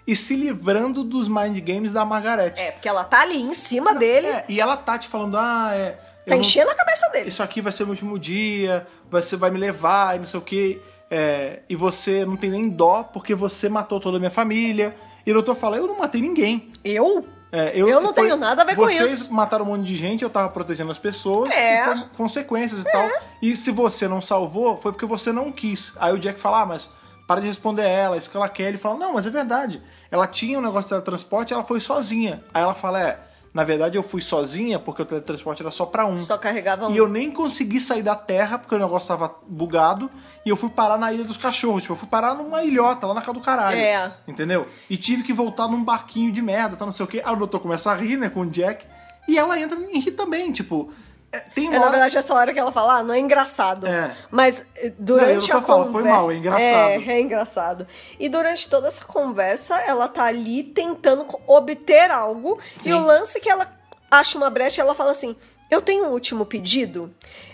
e se livrando dos mind games da Margaret. É, porque ela tá ali em cima Não, dele. É, e ela tá te falando, ah, é... Tá eu enchendo não... a cabeça dele. Isso aqui vai ser o último dia, você vai me levar e não sei o quê. É, e você não tem nem dó porque você matou toda a minha família. E o doutor fala, eu não matei ninguém. Eu? É, eu, Eu não foi, tenho nada a ver com vocês isso. Vocês mataram um monte de gente, eu tava protegendo as pessoas, É. e com consequências e tal. E se você não salvou, foi porque você não quis. Aí o Jack fala, ah, mas para de responder ela, isso que ela quer. Ele fala, não, mas é verdade. Ela tinha um negócio de teletransporte, ela foi sozinha. Aí ela fala, é, na verdade eu fui sozinha porque o teletransporte era só pra um. Só carregava um. E eu nem consegui sair da Terra porque o negócio tava bugado. E eu fui parar na Ilha dos Cachorros. Tipo, eu fui parar numa ilhota lá na casa do caralho. É. Entendeu? E tive que voltar num barquinho de merda, tá, não sei o quê. Aí o doutor começa a rir, né, com o Jack. E ela entra em rir também, tipo... é, Tem uma É, hora... na verdade, essa hora que ela fala, ah, não é engraçado. É. Mas eh, durante Não, eu a tô falando, conversa... foi mal, é engraçado. É, é engraçado. E durante toda essa conversa, ela tá ali tentando co- obter algo. Sim. E o lance que ela acha uma brecha, ela fala assim, eu tenho um último pedido.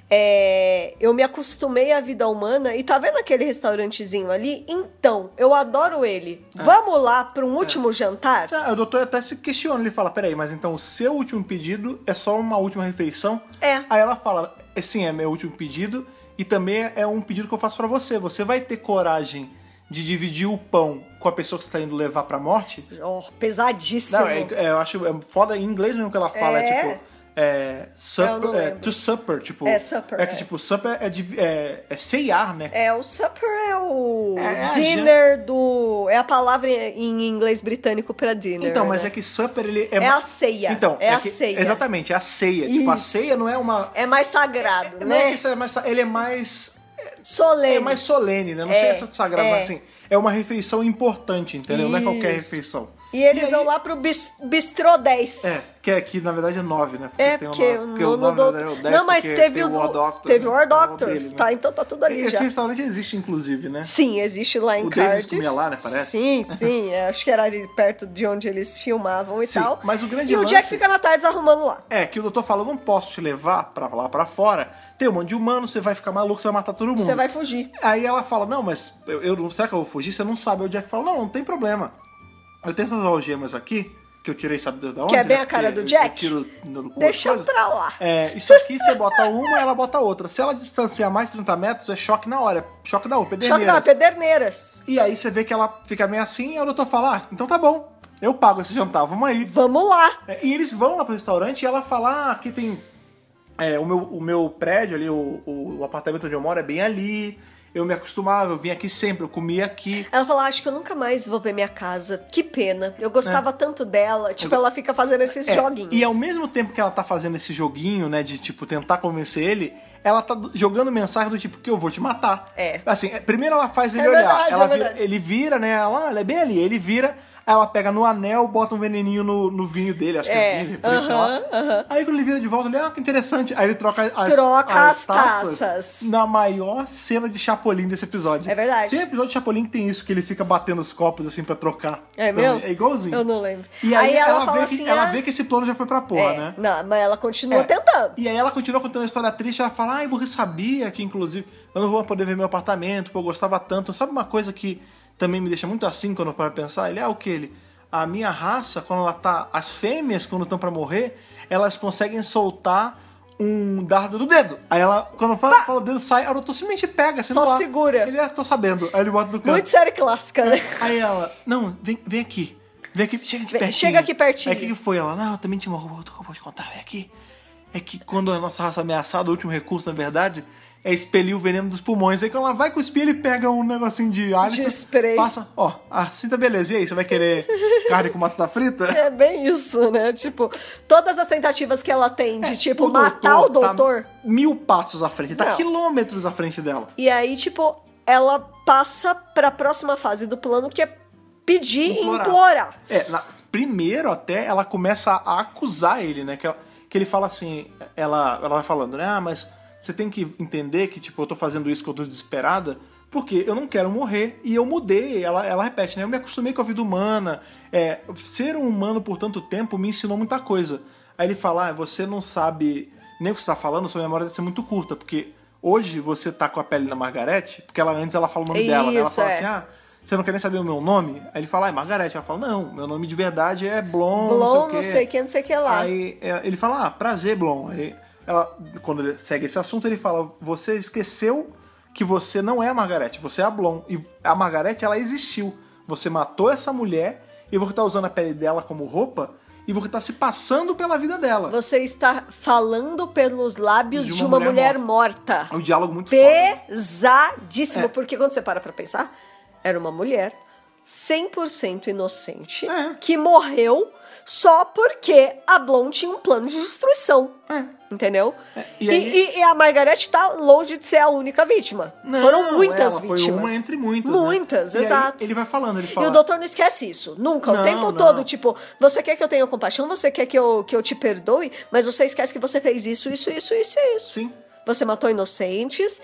É, eu me acostumei à vida humana e tá vendo aquele restaurantezinho ali? Então, eu adoro ele. É. Vamos lá para um último jantar? Ah, o doutor até se questiona, ele fala, peraí, mas então o seu último pedido é só uma última refeição? É. Aí ela fala, "É, sim, é meu último pedido e também é um pedido que eu faço pra você. Você vai ter coragem de dividir o pão com a pessoa que você tá indo levar pra morte?" Oh, pesadíssimo. Não, é, é, eu acho é foda em inglês mesmo que ela fala, é, É? tipo... É, supper, Eu não é, lembro. to supper, tipo... É, supper, É que, é. tipo, supper é, de, é, é ceiar, né? É, o supper é o É, dinner do... É a palavra em inglês britânico pra dinner. Então, mas né? é que supper, ele... É ma- a ceia. Então, É a que- ceia. Exatamente, é a ceia. Tipo, a Isso. ceia não é uma... É mais sagrado, Não é né? que isso é mais... Ele é mais... Solene. É mais solene, né? Não É, sei se é sagrado, é. mas assim... É uma refeição importante, entendeu? Não é qualquer Isso. refeição. E eles E vão aí- lá pro bis, bistrô dez. É, que é que na verdade é nove, né? É, tem porque o o nove, porque o nono nove, do... na verdade, é o dez, Não, mas porque teve tem o do... War Doctor, Teve o War né? Doctor. dele, né? Tá, então tá tudo ali Esse já. restaurante existe, inclusive, né? Sim, existe lá em O Davis Cardiff. comia lá, né, parece? Sim, sim. é, acho que era ali perto de onde eles filmavam e Sim, tal. mas o grande E o lance- Jack fica na tarde arrumando lá. É, que o doutor fala, eu não posso te levar pra lá pra fora, tem um monte de humano, você vai ficar maluco, você vai matar todo mundo. Você vai fugir. Aí ela fala, não, mas eu, eu não- será que eu vou fugir? Você não sabe. Aí o Jack fala, não, não tem problema. Eu tenho essas algemas aqui, que eu tirei, sabe de onde? Que é bem né? a cara Porque do eu- Jack? Eu tiro no cu Deixa as coisas. pra lá. É, isso aqui você bota uma, ela bota outra. Se ela distanciar mais de trinta metros, é choque na hora. É choque da U, Choque pederneiras. não, pederneiras. E aí você vê que ela fica meio assim, e o doutor fala, ah, então tá bom, eu pago esse jantar, vamos aí. Vamos lá. É, e eles vão lá pro restaurante e ela fala, ah, aqui tem... é, o, meu, o meu prédio ali, o, o, o apartamento onde eu moro é bem ali. Eu me acostumava, eu vim aqui sempre, eu comia aqui. Ela fala, acho que eu nunca mais vou ver minha casa. Que pena. Eu gostava tanto dela. Tipo, Eu- ela fica fazendo esses É, joguinhos. E ao mesmo tempo que ela tá fazendo esse joguinho, né, de tipo tentar convencer ele, ela tá jogando mensagem do tipo que eu vou te matar. É. Assim, é, primeiro ela faz ele É olhar, verdade, ela é vira- verdade. ele vira, né, ela, ela é bem ali, ele vira, aí ela pega no anel, bota um veneninho no, no vinho dele, acho que É, é vinho, refri, sei lá. aham, aham. Aí quando ele vira de volta, ele, ah, que interessante. Aí ele troca as, Troca as taças. na maior cena de Chapolin desse episódio. É verdade. Tem episódio de Chapolin que tem isso, que ele fica batendo os copos assim pra trocar. É também. mesmo? É igualzinho. Eu não lembro. E aí, Aí ela ela, fala vê, assim, que, ela ah, vê que esse plano já foi pra porra, É, né? não, mas ela continua É. tentando. E aí ela continua contando a história triste, ela fala, ai, você sabia que, inclusive, eu não vou poder ver meu apartamento, porque eu gostava tanto. Sabe uma coisa que também me deixa muito assim quando eu paro pra pensar? Ele, ah, o que ele? A minha raça, quando ela tá... As fêmeas, quando estão pra morrer, elas conseguem soltar um dardo do dedo. Aí ela, quando fala, fala o dedo, sai, ela simplesmente pega, assim, Só no ar. segura. Ele, ah, tô sabendo. Aí ele bota no canto. Muito série clássica, né? Aí ela, não, vem, vem aqui. Vem aqui, chega aqui Vem- pertinho. chega aqui pertinho. Aí o que que foi? Ela, não, eu também tinha uma roupa que eu vou te contar, vem aqui. É que quando a nossa raça é ameaçada, o último recurso, na verdade, é expelir o veneno dos pulmões. Aí quando ela vai cuspir, ele pega um negocinho de hálito. De spray. Passa, ó, assim tá beleza. E aí, você vai querer carne com batata frita? É bem isso, né? Tipo, todas as tentativas que ela tem de, tipo, É, O matar o tá doutor. mil passos à frente, tá Não. quilômetros à frente dela. E aí, tipo, ela passa pra próxima fase do plano, que é pedir e Implorar. implorar. É, na- primeiro até ela começa a acusar ele, né? Que, ela- que ele fala assim, ela, ela vai falando, né? Ah, mas você tem que entender que, tipo, eu tô fazendo isso que eu tô desesperada porque eu não quero morrer e eu mudei. Ela, ela repete, né? Eu me acostumei com a vida humana. É, ser um humano por tanto tempo me ensinou muita coisa. Aí ele fala, ah, você não sabe nem o que você tá falando, sua memória deve ser muito curta, porque hoje você tá com a pele da Margarete, porque ela antes ela fala o nome dela, né? Ela Isso, fala é. assim, ah, você não quer nem saber o meu nome? Aí ele fala, ah, é Margarete. Ela fala, não, meu nome de verdade é Blon, Blon, não sei o quê. não sei o que lá. Aí ele fala, ah, prazer, Blon. Aí ela, quando ele segue esse assunto, ele fala, você esqueceu que você não é a Margarete, você é a Blon. E a Margarete, ela existiu. Você matou essa mulher e você tá usando a pele dela como roupa e você tá se passando pela vida dela. Você está falando pelos lábios de uma, de uma mulher, mulher morta. morta. É um diálogo muito foda. Pesadíssimo, É. porque quando você para pra pensar, era uma mulher cem por cento inocente É. que morreu só porque a Blon tinha um plano de destruição. É. Entendeu? É, e, e aí- e- e a Margarete tá longe de ser a única vítima. Não, Foram muitas ela vítimas. Foi uma entre muitas. Muitas, né? E aí exato. ele vai falando, ele E fala. o doutor não esquece isso, nunca, o Não, tempo não. todo, tipo, você quer que eu tenha compaixão, você quer que eu, que eu te perdoe, mas você esquece que você fez isso, isso, isso, isso e isso. Sim. Você matou inocentes,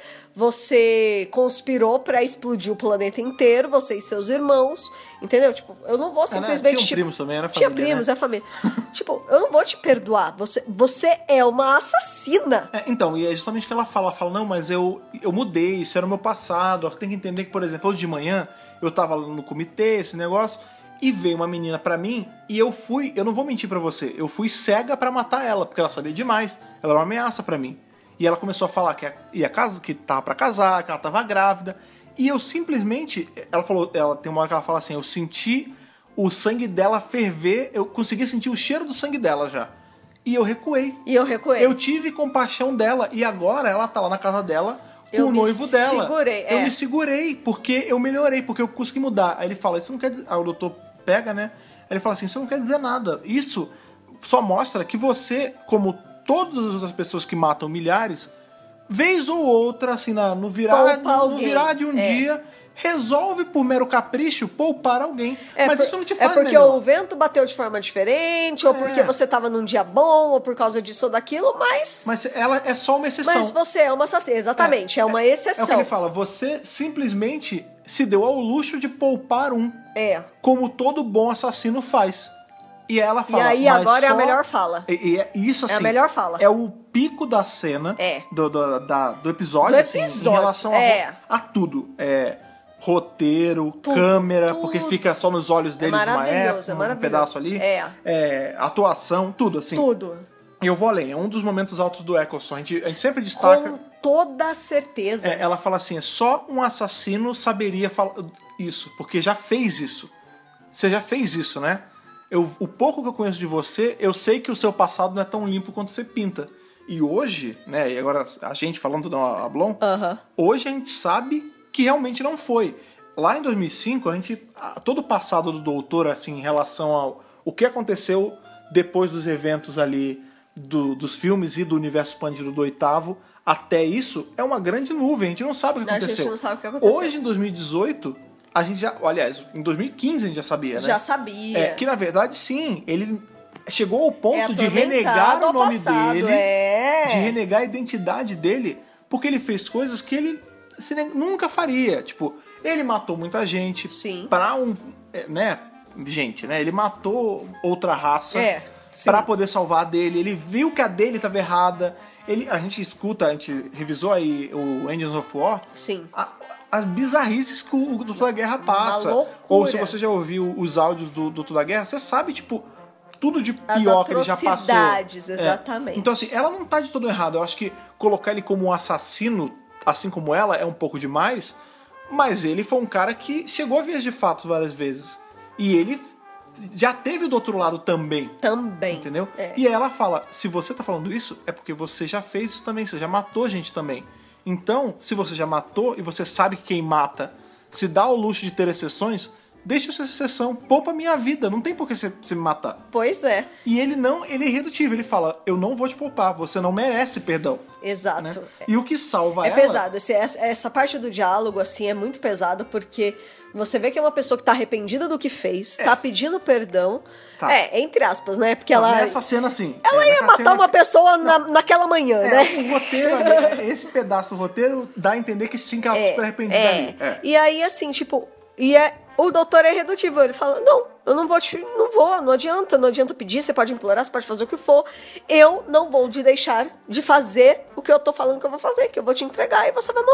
você conspirou pra explodir o planeta inteiro, você e seus irmãos, entendeu? Tipo, eu não vou simplesmente... Tinha tipo, primos também, era Tinha família, primos, né? é família. Tipo, eu não vou te perdoar, você, você é uma assassina. É, então, e é justamente o que ela fala. Ela fala, não, mas eu, eu mudei, isso era o meu passado. Tem que entender que, por exemplo, hoje de manhã, eu tava no comitê, esse negócio, e veio uma menina pra mim, e eu fui, eu não vou mentir pra você, eu fui cega pra matar ela, porque ela sabia demais. Ela era uma ameaça pra mim. E ela começou a falar que ia, ia casa, que tava pra casar, que ela tava grávida. E eu simplesmente, ela falou, ela tem uma hora que ela fala assim, eu senti o sangue dela ferver, eu consegui sentir o cheiro do sangue dela já. E eu recuei. E eu recuei. Eu tive compaixão dela e agora ela tá lá na casa dela com Eu o me noivo dela. segurei, Eu é. me segurei porque eu melhorei, porque eu consegui mudar. Aí ele fala, isso não quer dizer... Aí o doutor pega, né? Aí ele fala assim, isso não quer dizer nada. Isso só mostra que você, como todas as outras pessoas que matam milhares, vez ou outra, assim, na, no, virar, Poupa no alguém. virar de um É. dia, resolve por mero capricho poupar alguém. É Mas por- isso não te É faz porque melhor. o vento bateu de forma diferente, ou É. porque você tava num dia bom, ou por causa disso ou daquilo, mas... Mas ela é só uma exceção. Mas você é uma assassina, exatamente, é, uma exceção. É o que ele fala, você simplesmente se deu ao luxo de poupar um, É. como todo bom assassino faz. E ela E fala, aí mas agora é a só- melhor fala. E, e é isso assim. É a melhor fala. É o pico da cena É. do, do, da- do episódio, Do assim, episódio, em relação a, é. a tudo. É roteiro, câmera, tudo. porque fica só nos olhos deles uma maravilhoso, época, é um maravilhoso. pedaço ali. É. É, atuação, tudo assim. Tudo. E eu vou além, é um dos momentos altos do Eccleston. A gente, a gente sempre destaca. Com toda certeza. É, ela fala assim, é só um assassino saberia falar isso, porque já fez isso. Você já fez isso, né? Eu, o pouco que eu conheço de você, eu sei que o seu passado não é tão limpo quanto você pinta. E hoje, né, e agora a gente falando da Ablon, Aham. hoje a gente sabe que realmente não foi. Lá em dois mil e cinco, a gente, a- todo o passado do doutor, assim, em relação ao o que aconteceu depois dos eventos ali do- dos filmes e do universo expandido do oitavo, até isso, é uma grande nuvem. A gente não sabe o que A gente aconteceu. não sabe o que aconteceu. Hoje, em dois mil e dezoito, a gente já... Aliás, em dois mil e quinze a gente já sabia, né? Já sabia. É, que na verdade, sim, ele chegou ao ponto É de atormentado renegar o ao nome passado, dele, é. de renegar a identidade dele, porque ele fez coisas que ele se ne- nunca faria. Tipo, ele matou muita gente Sim. pra um... é, né? Gente, né? Ele matou outra raça É, sim. pra poder salvar a dele. Ele viu que a dele estava errada. Ele, a gente escuta, a gente revisou aí o Engines of War. Sim. A- as bizarrices que o Doutor da Guerra passa. loucura. Ou se você já ouviu os áudios do Doutor da Guerra, você sabe, tipo, tudo de As pior que ele já passou. atrocidades, É. exatamente. Então, assim, ela não tá de todo errado. Eu acho que colocar ele como um assassino, assim como ela, é um pouco demais. Mas ele foi um cara que chegou a vias de fato várias vezes. E ele já teve do outro lado também. Também. Entendeu? É. E aí ela fala, se você tá falando isso, é porque você já fez isso também, você já matou gente também. Então, se você já matou e você sabe que quem mata se dá o luxo de ter exceções, deixa essa exceção, poupa minha vida, não tem por que você, você me matar. Pois é, E ele não, ele é irredutível, ele fala, eu não vou te poupar, você não merece perdão. exato. Né? E o que salva É ela... pesado. Esse- essa, essa parte do diálogo, assim, é muito pesado, porque você vê que é uma pessoa que tá arrependida do que fez, É. tá pedindo perdão. Tá. É, entre aspas, né? Porque Não, ela. nessa cena, assim... Ela é, ia nessa matar cena- uma pessoa na, naquela manhã, É, né? o roteiro, ali, esse pedaço do roteiro dá a entender que sim, que ela é, super arrependida é. ali. É. E aí, assim, tipo, e é, o doutor é irredutível. Ele fala: não, eu não vou te. Não vou, não adianta, não adianta pedir, você pode implorar, você pode fazer o que for. Eu não vou te deixar de fazer o que eu tô falando que eu vou fazer, que eu vou te entregar e você vai morrer.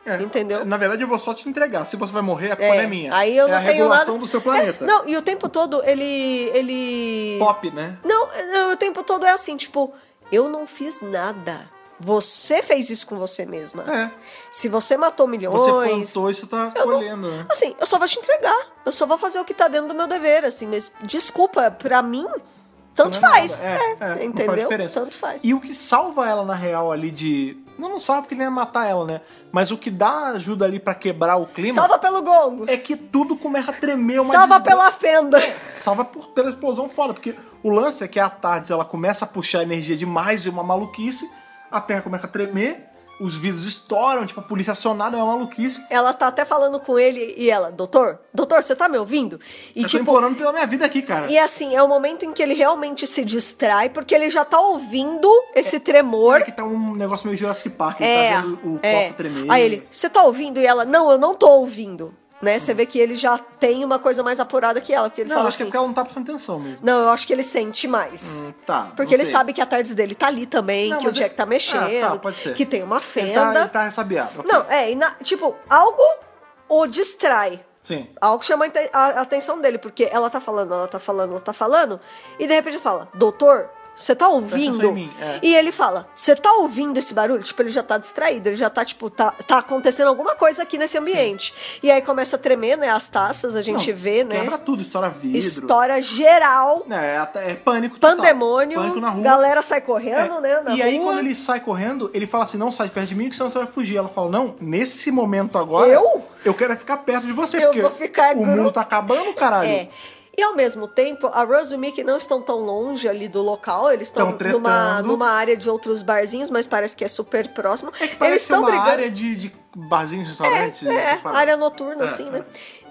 É, entendeu? Na verdade, eu vou só te entregar. Se você vai morrer, a culpa É, é minha. aí eu é não a tenho regulação nada... do seu planeta. É, não, e o tempo todo ele... ele... Pop, né? Não, não, o tempo todo é assim, tipo, eu não fiz nada. Você fez isso com você mesma. É. Se você matou milhões... Você plantou e você tá eu não- colhendo, né? Assim, eu só vou te entregar. Eu só vou fazer o que tá dentro do meu dever, assim. Mas, desculpa, pra mim, tanto Não é faz. nada. É, É, é, não faz entendeu? diferença. Tanto faz. E o que salva ela, na real, ali de... Não, não salva porque ele ia matar ela, né? Mas o que dá ajuda ali pra quebrar o clima... Salva pelo gongo. É que tudo começa a tremer uma Salva desgra- pela fenda. Salva por, pela explosão foda, porque o lance é que a Tardes ela começa a puxar energia demais e uma maluquice, a Terra começa a tremer, os vidros estouram, tipo, a polícia acionada é uma maluquice. Ela tá até falando com ele e ela, doutor, doutor, você tá me ouvindo? E Eu tô tipo, implorando pela minha vida aqui, cara. e assim, é o momento em que ele realmente se distrai, porque ele já tá ouvindo esse tremor. É que tá um negócio meio Jurassic Park, ele É, tá vendo o é. copo tremer. Aí ele, você tá ouvindo? E ela, não, eu não tô ouvindo. Né? Você vê que ele já tem uma coisa mais apurada que ela, porque ele Não, fala acho que é assim... porque ela não tá prestando atenção mesmo. Não, eu acho que ele sente mais. Hum, tá, Porque não ele sei. sabe que a tarde dele tá ali também, Não, que o mas Jack ele- tá mexendo, Ah, tá, pode ser. que tem uma Ele fenda. tá, ele tá ressabiado. ok. Não, é, e na- tipo, algo o distrai. Sim. Algo chama a inte- a a atenção dele, porque ela tá falando, ela tá falando, ela tá falando, e de repente fala, doutor, você tá ouvindo? atenção em mim, é. E ele fala, você tá ouvindo esse barulho? Tipo, ele já tá distraído, ele já tá, tipo, tá, tá acontecendo alguma coisa aqui nesse ambiente. E aí começa a tremer, né, as taças, a gente Não, vê, né? Quebra tudo, estoura vidro. História geral, É, até- é pânico total. pandemônio, Pânico na rua. galera sai correndo, É, né, na e aí, rua. quando ele sai correndo, ele fala assim: não sai perto de mim, que senão você vai fugir. Ela fala: não, nesse momento agora. Eu? Eu quero ficar perto de você, Eu porque vou ficar o gru- mundo tá acabando, caralho. É. E ao mesmo tempo, a Rose e o Mickey não estão tão longe ali do local, eles estão Tão numa, tretando. numa área de outros barzinhos, mas parece que é super próximo. É que eles parece ser estão uma brigando. área de, de barzinhos, restaurantes. É, separados. área noturna, É, assim, é. né?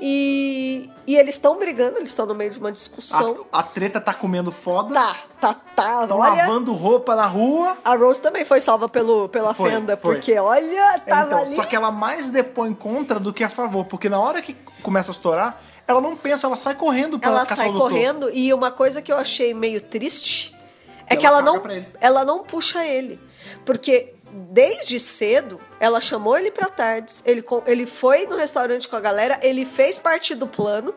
E, e eles estão brigando, eles estão no meio de uma discussão. A, a treta tá comendo foda. Tá, tá, tá. Tão Olha, lavando roupa na rua. a Rose também foi salva pelo, pela Foi, fenda, foi. porque olha, É, tava então, ali. só que ela mais depõe contra do que a favor, porque na hora que começa a estourar, ela não pensa, ela sai correndo pra Ela caçar sai o doutor. correndo e uma coisa que eu achei meio triste é Ela que ela caga não, pra ele. ela não puxa ele. Porque desde cedo ela chamou ele pra tardes, ele, co- ele foi no restaurante com a galera, ele fez parte do plano.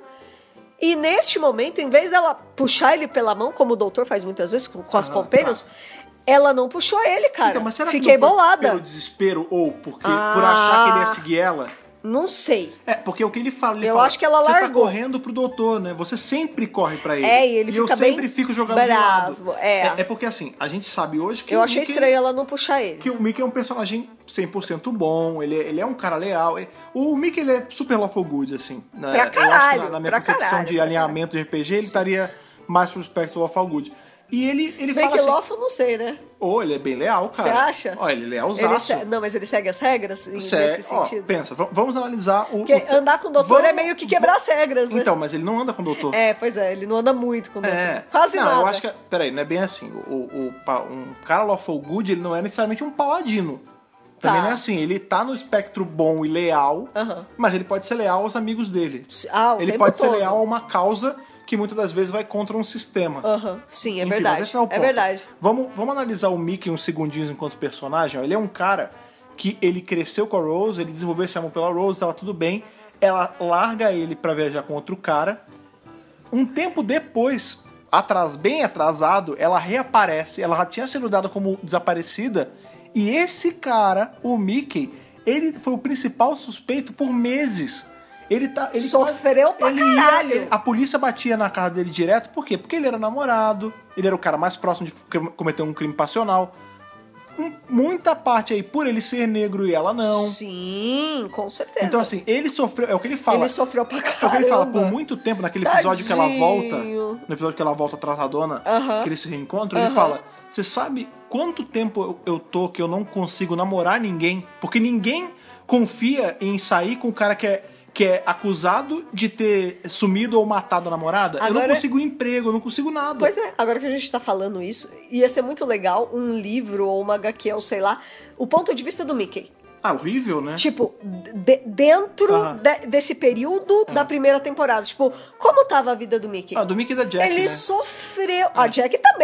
E neste momento, em vez dela puxar ele pela mão, como o doutor faz muitas vezes com, com as Ah, companions, ela não puxou ele, cara. Então, mas será Fiquei que não foi bolada. pelo desespero ou porque Ah. por achar que ele ia seguir ela? Não sei. É, porque o que ele fala, ele Eu fala, acho que ela você largou." tá correndo pro doutor, né? Você sempre corre pra ele. É, e ele eu fica sempre bem fico jogando bravo, de lado. é. é. porque assim, a gente sabe hoje que Eu o achei Mickey, estranho ela não puxar ele. que o Mickey é um personagem cem por cento bom, ele, é- ele é um cara leal. É- O Mickey, ele é super lawful good, assim. Né? Pra Eu acho que caralho, na, na minha pra concepção caralho, de pra alinhamento de R P G, ele estaria mais pro espectro lawful good. E ele, ele Se bem fala que assim, lawful, não sei, né? ô, ele é bem leal, cara. Você acha? Ó, ele é lealzaço. Ele se- Não, mas ele segue as regras em- Sério, nesse ó, sentido. pensa, v- vamos analisar o. Porque o- andar com o doutor vamos- é meio que quebrar as regras, né? Então, mas ele não anda com o doutor. É, pois é, ele não anda muito com o doutor. É. Quase não, nada. eu acho que. Peraí, não é bem assim. O, o, pa- um cara lawful good, ele não é necessariamente um paladino. Também Tá. não é assim. Ele tá no espectro bom e leal, Aham. mas ele pode ser leal aos amigos dele. Ah, o ele tempo pode ser todo. leal a uma causa que muitas das vezes vai contra um sistema. Aham, sim, é Enfim, verdade. mas esse não é o É ponto. verdade. Vamos, vamos analisar o Mickey uns segundinhos enquanto personagem. ó. Ele é um cara que ele cresceu com a Rose, ele desenvolveu esse amor pela Rose, tava tudo bem. Ela larga ele pra viajar com outro cara. Um tempo depois, atras, bem atrasado, ela reaparece. Ela já tinha sido dada como desaparecida. E esse cara, o Mickey, ele foi o principal suspeito por meses. Ele tá, ele Sofreu pra ele ia- caralho. ele- a polícia batia na casa dele direto, por quê? Porque ele era namorado, ele era o cara mais próximo de cri- cometer um crime passional. Um- muita parte aí por ele ser negro e ela não. Sim, com certeza. Então, assim, ele sofreu. É o que ele fala. ele sofreu pra É o que caramba. ele fala, por muito tempo, naquele episódio que ela volta, Tadinho. no episódio que ela volta atrasadona, Aham. que eles se reencontram, Aham. ele fala: você sabe quanto tempo eu, eu tô que eu não consigo namorar ninguém? Porque ninguém confia em sair com um cara que é, que é acusado de ter sumido ou matado a namorada. Eu não Agora- consigo emprego, eu não consigo nada. Pois é, agora que a gente tá falando isso, ia ser muito legal um livro ou uma H Q ou sei lá, o ponto de vista do Mickey. Ah, horrível, né? Tipo, de- dentro Aham. de- desse período da primeira temporada. Tipo, como tava a vida do Mickey? Ah, do Mickey e da Jack, Ele né? sofreu. A Jack também.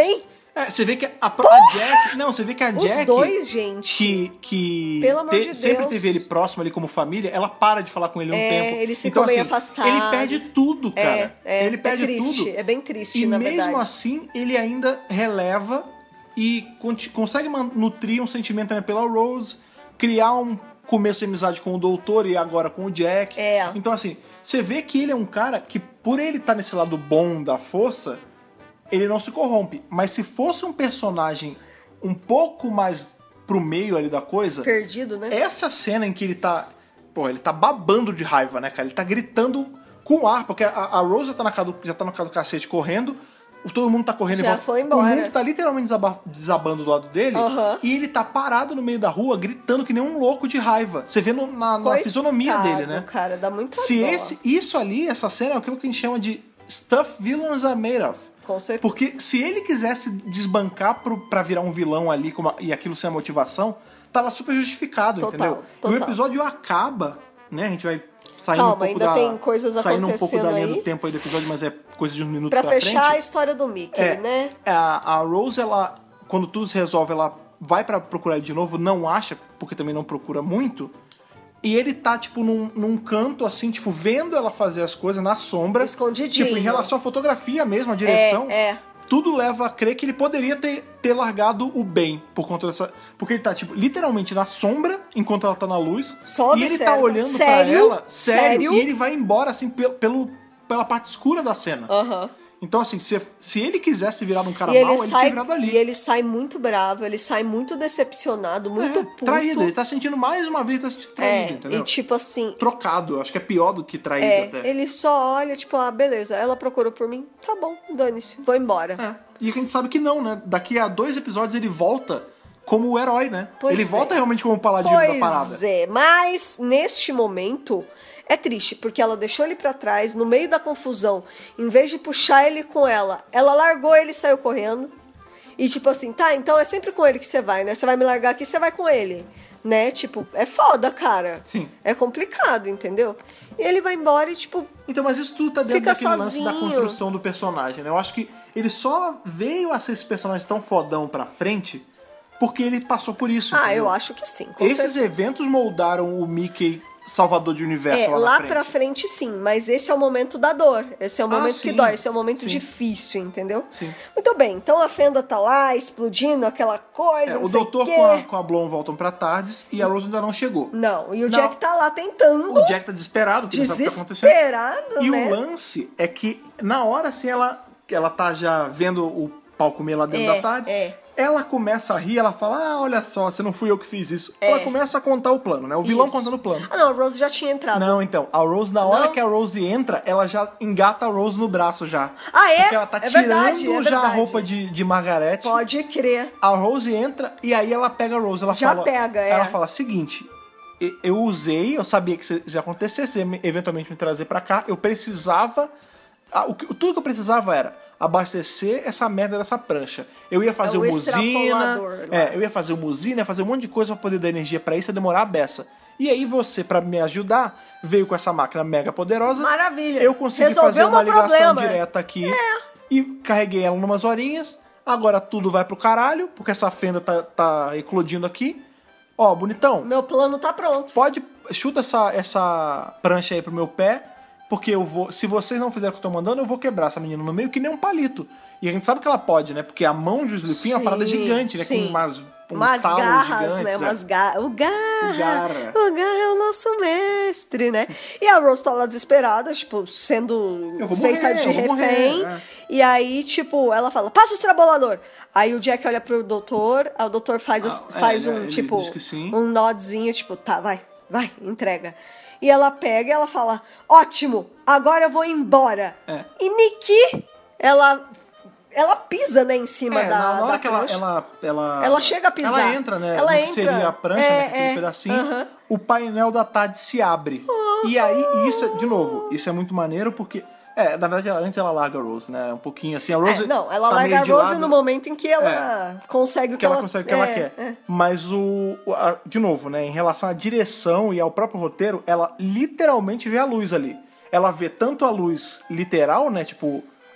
É, você vê que a, a Jack... Não, você vê que a Os Jack... dois, gente. Que, que Pelo amor te, de Deus. sempre teve ele próximo ali como família, ela para de falar com ele há um É, tempo. eles ficam então, meio assim, afastados. ele perde tudo, cara. É, é, ele perde é triste, tudo. é bem triste, e na mesmo verdade. assim, ele ainda releva e consegue nutrir um sentimento, né, pela Rose, criar um começo de amizade com o doutor e agora com o Jack. É. Então, assim, você vê que ele é um cara que, por ele estar nesse lado bom da força, ele não se corrompe. Mas se fosse um personagem um pouco mais pro meio ali da coisa... Perdido, né? Essa cena em que ele tá... Pô, ele tá babando de raiva, né, cara? Ele tá gritando com ar, porque a, a Rose já tá, na casa do, já tá no casa do cacete correndo, todo mundo tá correndo Já em volta. foi embora. O mundo tá literalmente desaba, desabando do lado dele, Uhum. e ele tá parado no meio da rua, gritando que nem um louco de raiva. Você vê no, na, na fisionomia dele, né? Cara, dá muita Se dó. esse, isso ali, essa cena é aquilo que a gente chama de stuff villains are made of. Com certeza. Porque se ele quisesse desbancar pro, pra virar um vilão ali como a, e aquilo ser a motivação, tava super justificado, Total, entendeu? total. E o episódio acaba, né? A gente vai saindo Calma, um pouco ainda da, tem coisas saindo um pouco acontecendo da linha aí. do tempo aí do episódio, mas é coisa de um minuto Pra pra fechar frente. a história do Mickey, É, né? a, a Rose, ela, quando tudo se resolve, ela vai pra procurar ele de novo, não acha, porque também não procura muito. E ele tá, tipo, num, num canto, assim, tipo, vendo ela fazer as coisas na sombra. Escondidinho. Tipo, em relação à fotografia mesmo, a direção. É, é. Tudo leva a crer que ele poderia ter, ter largado o bem por conta dessa... Porque ele tá, tipo, literalmente na sombra, enquanto ela tá na luz. Só e ele observa. tá olhando Sério? pra ela, sério, Sério? e ele vai embora, assim, pelo, pelo, pela parte escura da cena. Aham. Então, assim, se, se ele quisesse virar um cara E ele, mau, ele sai, tinha virado ali. e ele sai muito bravo, ele sai muito decepcionado, muito É, puto. traído, ele tá sentindo mais uma vez, tá sentindo traído, É, entendeu? e tipo assim, Trocado, eu acho que é pior do que traído é, até. ele só olha, tipo, ah, beleza, ela procurou por mim, tá bom, dane-se, vou embora. É. E a gente sabe que não, né? Daqui a dois episódios ele volta como o herói, né? Pois ele é. volta realmente como o paladino da parada. Pois é, mas neste momento é triste, porque ela deixou ele pra trás, no meio da confusão, em vez de puxar ele com ela, ela largou ele e saiu correndo. E tipo assim, tá, então é sempre com ele que você vai, né? Você vai me largar aqui, você vai com ele, né? Tipo, é foda, cara. Sim. É complicado, entendeu? E ele vai embora e tipo, Então, mas isso tudo tá dentro Fica daquele lance da sozinho. construção do personagem, né? Eu acho que ele só veio a ser esse personagem tão fodão pra frente porque ele passou por isso, ah, entendeu? eu acho que sim, com Esses certeza. eventos moldaram o Mickey salvador de universo É, lá, lá na frente. pra frente sim, mas esse é o momento da dor. Esse é o Ah, momento sim, que dói, esse é o momento sim. difícil, entendeu? Sim. Muito bem, então a fenda tá lá, explodindo, aquela coisa, É, não o sei doutor quê. com a, com a Blonde voltam pra Tardes e a Rose ainda não chegou. Não, e o Não. Jack tá lá tentando, O Jack tá desesperado, que não sabe o que tá acontecendo. desesperado, E né? o lance é que, na hora assim, ela, ela tá já vendo o pau comer lá dentro É, da tarde. é. Ela começa a rir, ela fala, ah, olha só, você não fui eu que fiz isso. Ela começa a contar o plano, né? O vilão Isso. contando o plano. Ah, não, a Rose já tinha entrado. Não, então, a Rose, na hora Não? que a Rose entra, ela já engata a Rose no braço já. Ah, é? Porque ela tá É tirando verdade, é já a verdade. roupa de, de Margarete. Pode crer. A Rose entra e aí ela pega a Rose. Ela Já fala, pega, é. Ela fala, seguinte, e- eu usei, eu sabia que isso ia acontecer, você ia me- eventualmente me trazer pra cá, eu precisava... ah, o que- tudo que eu precisava era abastecer essa merda dessa prancha. Eu ia fazer É o uma usina, extrapolador lá. é, eu ia fazer uma usina, ia fazer um monte de coisa pra poder dar energia pra isso, ia demorar a beça. E aí você, pra me ajudar, veio com essa máquina mega poderosa. Maravilha. Eu consegui Resolveu fazer uma meu ligação problema. direta aqui e carreguei ela numas horinhas. Agora tudo vai pro caralho, porque essa fenda tá, tá eclodindo aqui. Ó, bonitão, Meu plano tá pronto. pode chuta essa, essa prancha aí pro meu pé, porque eu vou. Se vocês não fizerem o que eu tô mandando, eu vou quebrar essa menina no meio que nem um palito. E a gente sabe que ela pode, né? Porque a mão de Slipin é uma parada Sim, gigante, né? sim. Com umas, uns Umas talos garras, gigantes, né? é. Umas garras. O garra. O garra. O garra é o nosso mestre, né? E a Rose tá lá desesperada, tipo, sendo Eu vou feita morrer, de eu vou refém. morrer, é. E aí, tipo, ela fala, passa o estrabolador. Aí o Jack olha pro doutor, aí o doutor faz, as- Ah, é, faz ele- um, ele tipo, diz que sim. um nodzinho, tipo, tá, vai, vai, entrega. E ela pega e ela fala, ótimo, agora eu vou embora. É. E Nikki, ela, ela pisa, né, em cima É, da, na, na hora da que ela, prancha. ela, ela. Ela chega a pisar. Ela entra, né? Ela no que entra. seria a prancha, É, né? Aquele é. pedacinho. Aham. O painel da Tarde se abre. E aí, e isso, é- de novo, isso é muito maneiro porque. É, na verdade, ela, antes ela larga a Rose, né? Um pouquinho assim. A Rose. É, não, ela tá larga meio a de Rose lado, no momento em que ela consegue o que, que ela consegue o que ela é, quer. é. Mas o. o- a- de novo, né? Em relação à direção e ao próprio roteiro, ela literalmente vê a luz ali. Ela vê tanto a luz literal, né? Tipo,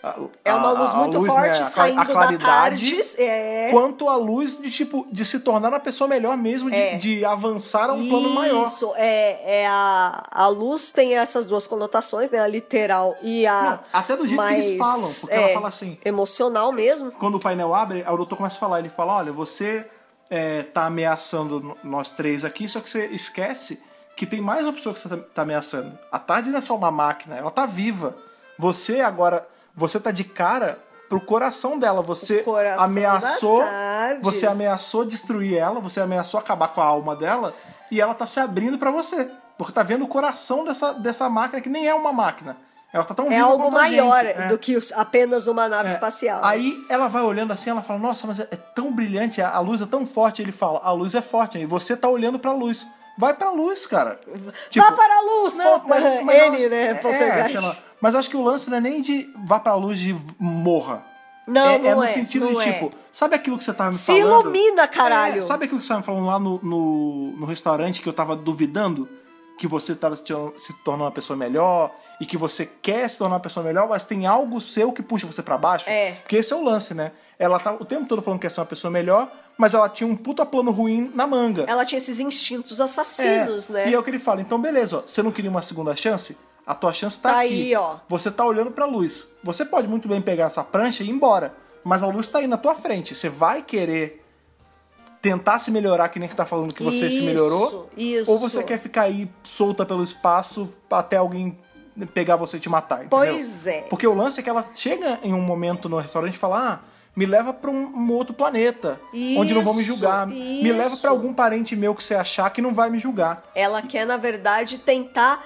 a, É uma luz a, a muito luz, forte, né, a, saindo a claridade, da tarde. É. quanto a luz de, tipo, de se tornar uma pessoa melhor mesmo, de, É. de avançar a um plano maior. Isso, é, é a, a luz tem essas duas conotações, né? A literal e a. Não, até do jeito mais, que eles falam, porque é, ela fala assim. Emocional mesmo. Quando o painel abre, o doutor começa a falar, ele fala, olha, você é, tá ameaçando nós três aqui, só que você esquece que tem mais uma pessoa que você tá, tá ameaçando. A Tarde não é só uma máquina, ela tá viva. Você agora, você tá de cara pro coração dela, você coração ameaçou, da Tardes. você ameaçou destruir ela, você ameaçou acabar com a alma dela, e ela tá se abrindo pra você. Porque tá vendo o coração dessa, dessa máquina, que nem é uma máquina. Ela tá tão É viva algo quanto a maior gente. É. do que os- apenas uma nave É. espacial. Aí ela vai olhando assim, ela fala, nossa, mas é, é tão brilhante, a, a luz é tão forte. Ele fala, a luz é forte, e você tá olhando pra luz. Vai pra luz, cara. Tipo, Vá para a luz, não, ponto- mas- mas eu N, acho- né? é, Poltergeist. sei lá. Mas eu acho que o lance não é nem de vá pra luz de morra. Não, é, não é no é, sentido não de é. tipo, sabe aquilo que você tava me Se falando? ilumina, caralho. É, sabe aquilo que você tava me falando lá no, no, no restaurante que eu tava duvidando? Que você tava se, se tornando uma pessoa melhor e que você quer se tornar uma pessoa melhor, mas tem algo seu que puxa você pra baixo? É. Porque esse é o lance, né? Ela tava o tempo todo falando que quer ser uma pessoa melhor, mas ela tinha um puta plano ruim na manga. Ela tinha esses instintos assassinos, É, né? E é o que ele fala. Então, beleza, ó, você não queria uma segunda chance? A tua chance tá, Tá aqui. aí, ó. Você tá olhando pra luz. Você pode muito bem pegar essa prancha e ir embora. Mas a luz tá aí na tua frente. Você vai querer tentar se melhorar, que nem que tá falando que você se Isso, melhorou. isso. Ou você quer ficar aí solta pelo espaço até alguém pegar você e te matar, entendeu? Pois é. Porque o lance é que ela chega em um momento no restaurante e fala, ah, me leva pra um, um outro planeta, onde não vão me Isso, julgar. Me leva isso. pra algum parente meu que você achar que não vai me julgar. Ela quer, na verdade, tentar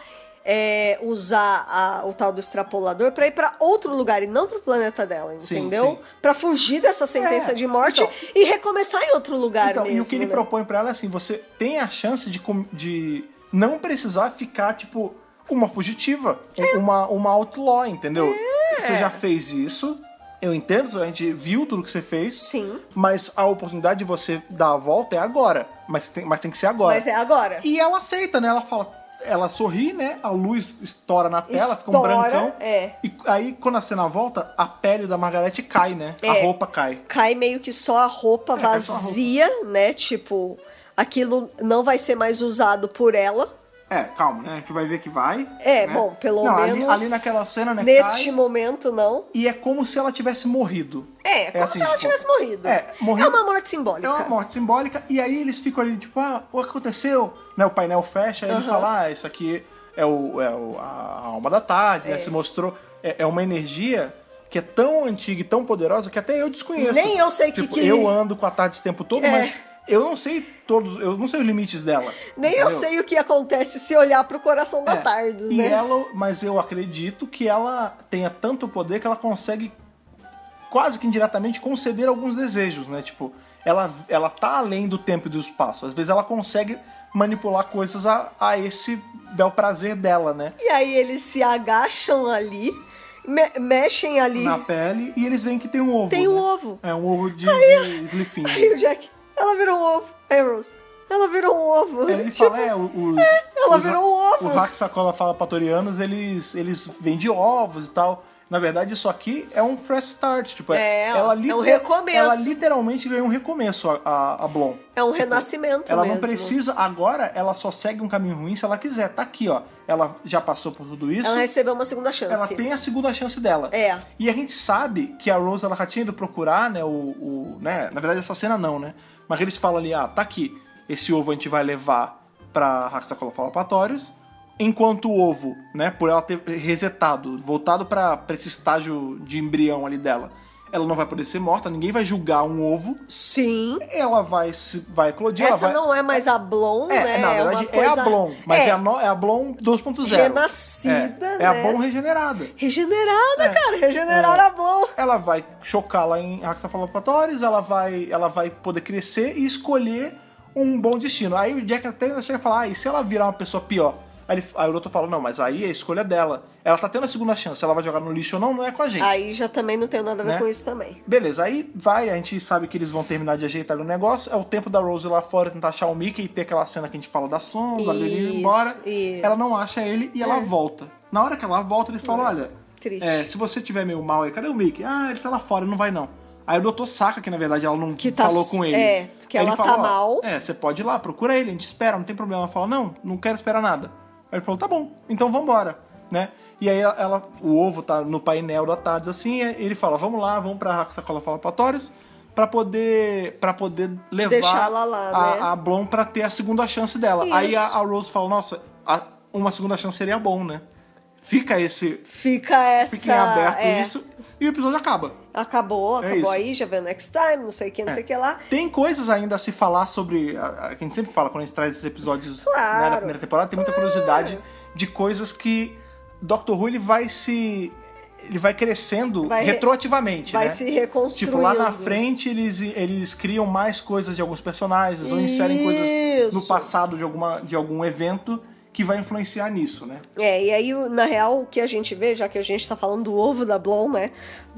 é, usar a- o tal do extrapolador pra ir pra outro lugar e não pro planeta dela, Sim, entendeu? sim. Pra fugir dessa sentença É, de morte então- e recomeçar em outro lugar Então, mesmo. e o que ele né? propõe pra ela é assim, você tem a chance de, com- de não precisar ficar, tipo, uma fugitiva, É. uma, uma outlaw, entendeu? Você já fez isso, eu entendo, a gente viu tudo que você fez, Sim. mas a oportunidade de você dar a volta é agora, mas tem, mas tem que ser agora. Mas é agora. E ela aceita, né? Ela fala, ela sorri, né? A luz estoura na tela, fica um Estoura, brancão. é. E aí, quando a cena volta, a pele da Margarete cai, né? A É. roupa cai. Cai meio que só a roupa É, cai só a roupa. vazia, né? Tipo, aquilo não vai ser mais usado por ela. É, calma, né? A gente vai ver que vai. É, né? bom, pelo Não, ali- menos. Ali, naquela cena, né? Neste cai, momento, não. e é como se ela tivesse morrido. É, como assim, se ela tipo, tivesse morrido. É, morrido. É uma morte simbólica. É uma morte simbólica. E aí eles ficam ali, tipo, ah, o que aconteceu? Né, o painel fecha, aí ele Aham. fala, ah, isso aqui é, o, é o- a alma da tarde, né? Se mostrou. É, é uma energia que é tão antiga e tão poderosa que até eu desconheço. Nem eu sei que tipo, que- eu ando com a tarde esse tempo todo, É. mas eu não sei todos, eu não sei os limites dela. Nem eu entendeu? sei o que acontece se olhar pro coração da É, tarde, e né? ela, mas eu acredito que ela tenha tanto poder que ela consegue quase que indiretamente conceder alguns desejos, né? Tipo, ela, ela tá além do tempo e do espaço. Às vezes ela consegue manipular coisas a, a esse bel prazer dela, né? E aí eles se agacham ali, me- mexem ali. Na pele, e eles veem que tem um ovo. Tem um né? ovo. É um ovo de, de Slifinho. Aí o Jack, ela virou um ovo. Aí a Rose, ela virou um ovo. Aí ele Tipo, fala, é, o- os, ela os- virou um ovo. O Hack Sacola fala patorianos, eles, eles vendem ovos e tal. Na verdade, isso aqui é um fresh start. Tipo, É, ela é um liter- recomeço. Ela literalmente ganhou um recomeço, a, a, a Blom. É um Tipo, renascimento Ela mesmo. não precisa, agora ela só segue um caminho ruim se ela quiser. Tá aqui, ó. Ela já passou por tudo isso. Ela recebeu uma segunda chance. Ela tem a segunda chance dela. É. E a gente sabe que a Rose, ela já tinha ido procurar, né, o, o... né, na verdade, essa cena não, né? Mas eles falam ali, ah, tá aqui. Esse ovo a gente vai levar pra Haxacolophalapatorius. Enquanto o ovo, né, por ela ter resetado, voltado pra, pra esse estágio de embrião ali dela, ela não vai poder ser morta, ninguém vai julgar um ovo. Sim. Ela vai, se- vai eclodir, Essa ela vai... não é mais a Blom, É, né? na verdade uma é coisa... a Blom, mas é, é a, no- é a Blom dois ponto zero. renascida, é, né? é a Blom regenerada. Regenerada, É. cara. Regenerar É. a Blom. Ela vai chocar lá em Haxacolophalapatorius, ela vai, ela vai poder crescer e escolher um bom destino. Aí o Jack até ainda chega a falar, ah, e se ela virar uma pessoa pior? Aí, ele, aí o outro fala, não, mas aí é a escolha dela. Ela tá tendo a segunda chance, ela vai jogar no lixo ou não, não é com a gente. Aí já também não tem nada a ver Né? com isso também. Beleza, aí vai, a gente sabe que eles vão terminar de ajeitar o negócio, é o tempo da Rose lá fora tentar achar o Mickey e ter aquela cena que a gente fala da sombra, dele ir Isso, embora. isso. Ela não acha ele e ela É. volta. Na hora que ela volta, eles falam, olha, Triste. É, se você tiver meio mal aí, cadê o Mickey? Ah, ele tá lá fora, ele não vai não. Aí o doutor saca que, na verdade, ela não Que tá, falou com ele. É, que Aí ela ele fala, tá ó, mal. É, você pode ir lá, procura ele, a gente espera, não tem problema. Ela fala, não, não quero esperar nada. Aí ele falou, tá bom, então vambora, né? E aí ela, o ovo tá no painel da tarde, assim, e ele fala, vamos lá, vamos pra Sacola Falapatórios pra poder, pra poder levar Deixá-la lá, a, né? a Blom pra ter a segunda chance dela. Isso. Aí a, a Rose fala, nossa, a, uma segunda chance seria bom, né? Fica esse... Fica essa... Fica em aberto é. isso, e o episódio acaba. Acabou, É acabou isso. aí, já vê o next time, não sei o que, não É. sei o que lá. Tem coisas ainda a se falar sobre... A, a, que a gente sempre fala quando a gente traz esses episódios, Claro. né, da primeira temporada. Tem muita curiosidade de coisas que Doctor Who ele vai se... Ele vai crescendo Vai re- retroativamente, Vai né? se reconstruindo. Tipo, lá na frente eles, eles criam mais coisas de alguns personagens ou inserem coisas no Isso. passado de, alguma, de algum evento que vai influenciar nisso, né? É, e aí, na real, o que a gente vê, já que a gente tá falando do ovo da Blom, né?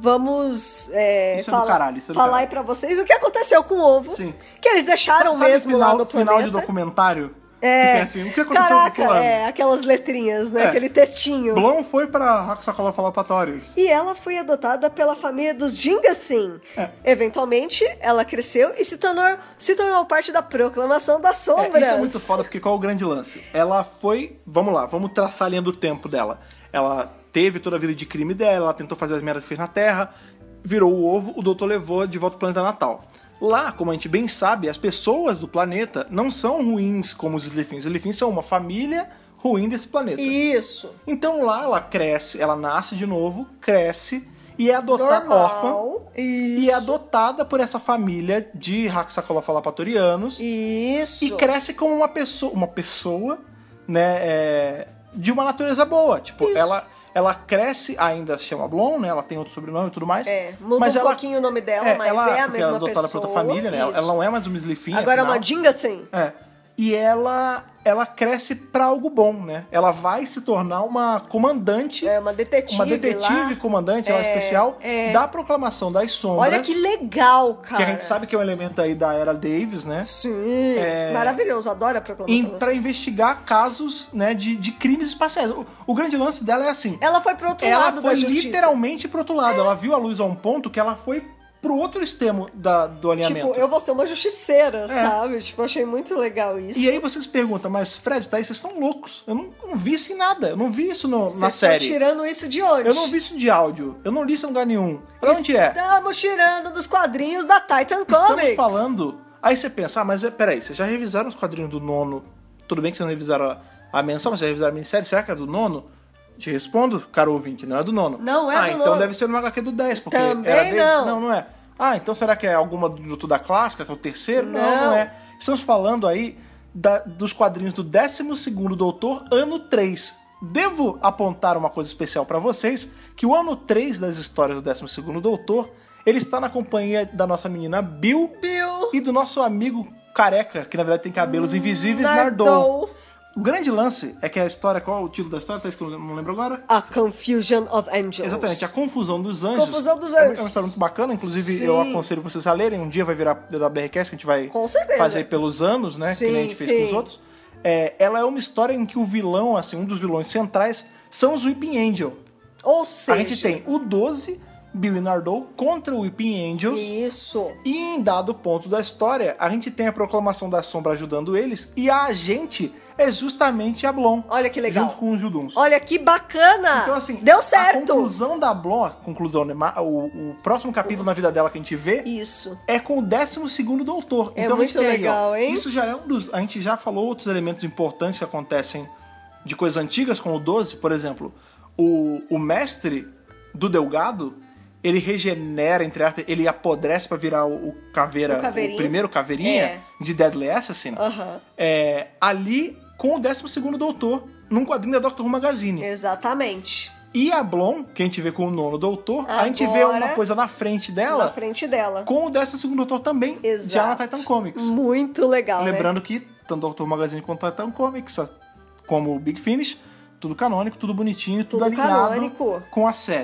Vamos é, Isso é do falar, caralho, isso é do falar caralho. aí pra vocês o que aconteceu com o ovo. Sim. Que eles deixaram Sabe mesmo final, lá no final planeta. de documentário? É. Que tem assim, o que aconteceu Caraca, com o fulano? é, aquelas letrinhas, né? É. Aquele textinho. Blom foi pra Sacola Falapatórios. E ela foi adotada pela família dos Jingathin. É. Eventualmente, ela cresceu e se tornou, se tornou parte da Proclamação das É, Sombras. isso é muito foda, porque qual é o grande lance? Ela foi... Vamos lá, vamos traçar a linha do tempo dela. Ela teve toda a vida de crime dela, ela tentou fazer as merdas que fez na Terra, virou o ovo, o doutor levou de volta pro planeta natal. Lá, como a gente bem sabe, as pessoas do planeta não são ruins como os Slithins. Os Slithins são uma família ruim desse planeta. Isso. Então lá ela cresce, ela nasce de novo, cresce e é adotada órfã. Normal. E Isso. é adotada por essa família de Haxacolophalapatorianos. Isso. E cresce como uma pessoa, uma pessoa, né, é, de uma natureza boa. Tipo, Isso. ela, ela cresce, ainda se chama Blom, né? Ela tem outro sobrenome e tudo mais. É, muda mas um ela, pouquinho o nome dela, mas ela, é a porque mesma ela é adotada pessoa. por outra família, né? Ela, Isso. ela não é mais uma Slithin, Agora é afinal. uma Jingathin. É. E ela, ela cresce pra algo bom, né? Ela vai se tornar uma comandante. É uma detetive Uma detetive lá. comandante, ela É, especial, é. da Proclamação das Sombras. Olha que legal, cara. Que a gente sabe que é um elemento aí da era Davis, né? Sim, É. maravilhoso, adoro a Proclamação Em, das pra investigar casos, né, de, de crimes espaciais. O, o grande lance dela é assim. Ela foi pro outro Ela lado foi da justiça. literalmente pro outro lado. Ela viu a luz a um ponto que ela foi pro outro extremo da, do alinhamento. Tipo, eu vou ser uma justiceira, sabe? Tipo, eu achei muito legal isso. E aí vocês perguntam, mas Fred, tá aí, vocês estão loucos. Eu não, eu não vi isso em nada. Eu não vi isso no- Vocês na estão série. tirando isso de onde? Eu não vi isso de áudio. Eu não li isso em lugar nenhum. Pra onde é? Estamos tirando dos quadrinhos da Titan Estamos Comics. falando... Aí você pensa, ah, mas é, peraí, vocês já revisaram os quadrinhos do nono? Tudo bem que vocês não revisaram a, a menção, mas já revisaram a minissérie? Será que é do nono? Te respondo, caro ouvinte, não é do nono. Não é ah, do então nono. deve ser no H Q do dez, porque Também era deles. não. Não, não é. Ah, então será que é alguma do Tudo da Clássica? É o terceiro? Não, Não. não é. Estamos falando aí da- dos quadrinhos do décimo segundo Doutor, ano três. Devo apontar uma coisa especial pra vocês, que o ano três das histórias do décimo segundo Doutor, ele está na companhia da nossa menina Bill, Bill. e do nosso amigo careca, que na verdade tem cabelos invisíveis, Nardole. Nardole. O grande lance é que a história, qual é o título da história? Tá escrito, não lembro agora. A Confusion of Angels. Exatamente, a Confusão dos Anjos. Confusão dos É Anjos. uma história muito bacana, inclusive Sim. eu aconselho vocês a lerem. Um dia vai virar da B R Cast, que a gente vai Com certeza. fazer pelos anos, né? Sim, que nem a gente fez sim. com os outros. É, ela é uma história em que o vilão, assim, um dos vilões centrais, são os Weeping Angel. Ou seja... A gente tem o doze, Bill e Nardole, contra o Weeping Angels. Isso. E em dado ponto da história, a gente tem a Proclamação da Sombra ajudando eles, e a agente é justamente a Blom. Olha que legal. Junto com os Juduns. Olha que bacana. Então, assim, Deu a certo. conclusão da Blom, a conclusão, né, ma- o, o próximo capítulo na vida dela que a gente vê Isso. é com o décimo segundo Doutor. É então, a gente muito tem aí, ó, legal, hein? Isso já é um dos... A gente já falou outros elementos importantes que acontecem de coisas antigas, como o doze, por exemplo. O, o mestre do Delgado, ele regenera, entre aspas, ele apodrece pra virar o, o caveira, O o, caveirinha. primeiro caveirinha É. de Deadly Assassin. Aham. É, ali com o décimo segundo Doutor, num quadrinho da Doctor Who Magazine. Exatamente. E a Blom, que a gente vê com o nono Doutor, a gente vê Agora, uma coisa na frente dela Na frente dela. com o décimo segundo Doutor também, Exato. já na Titan Comics. Muito legal, né? Lembrando que tanto Doutor Who Magazine quanto Titan Comics, como o Big Finish, tudo canônico, tudo bonitinho, tudo, Tudo alinhado canônico. com a série.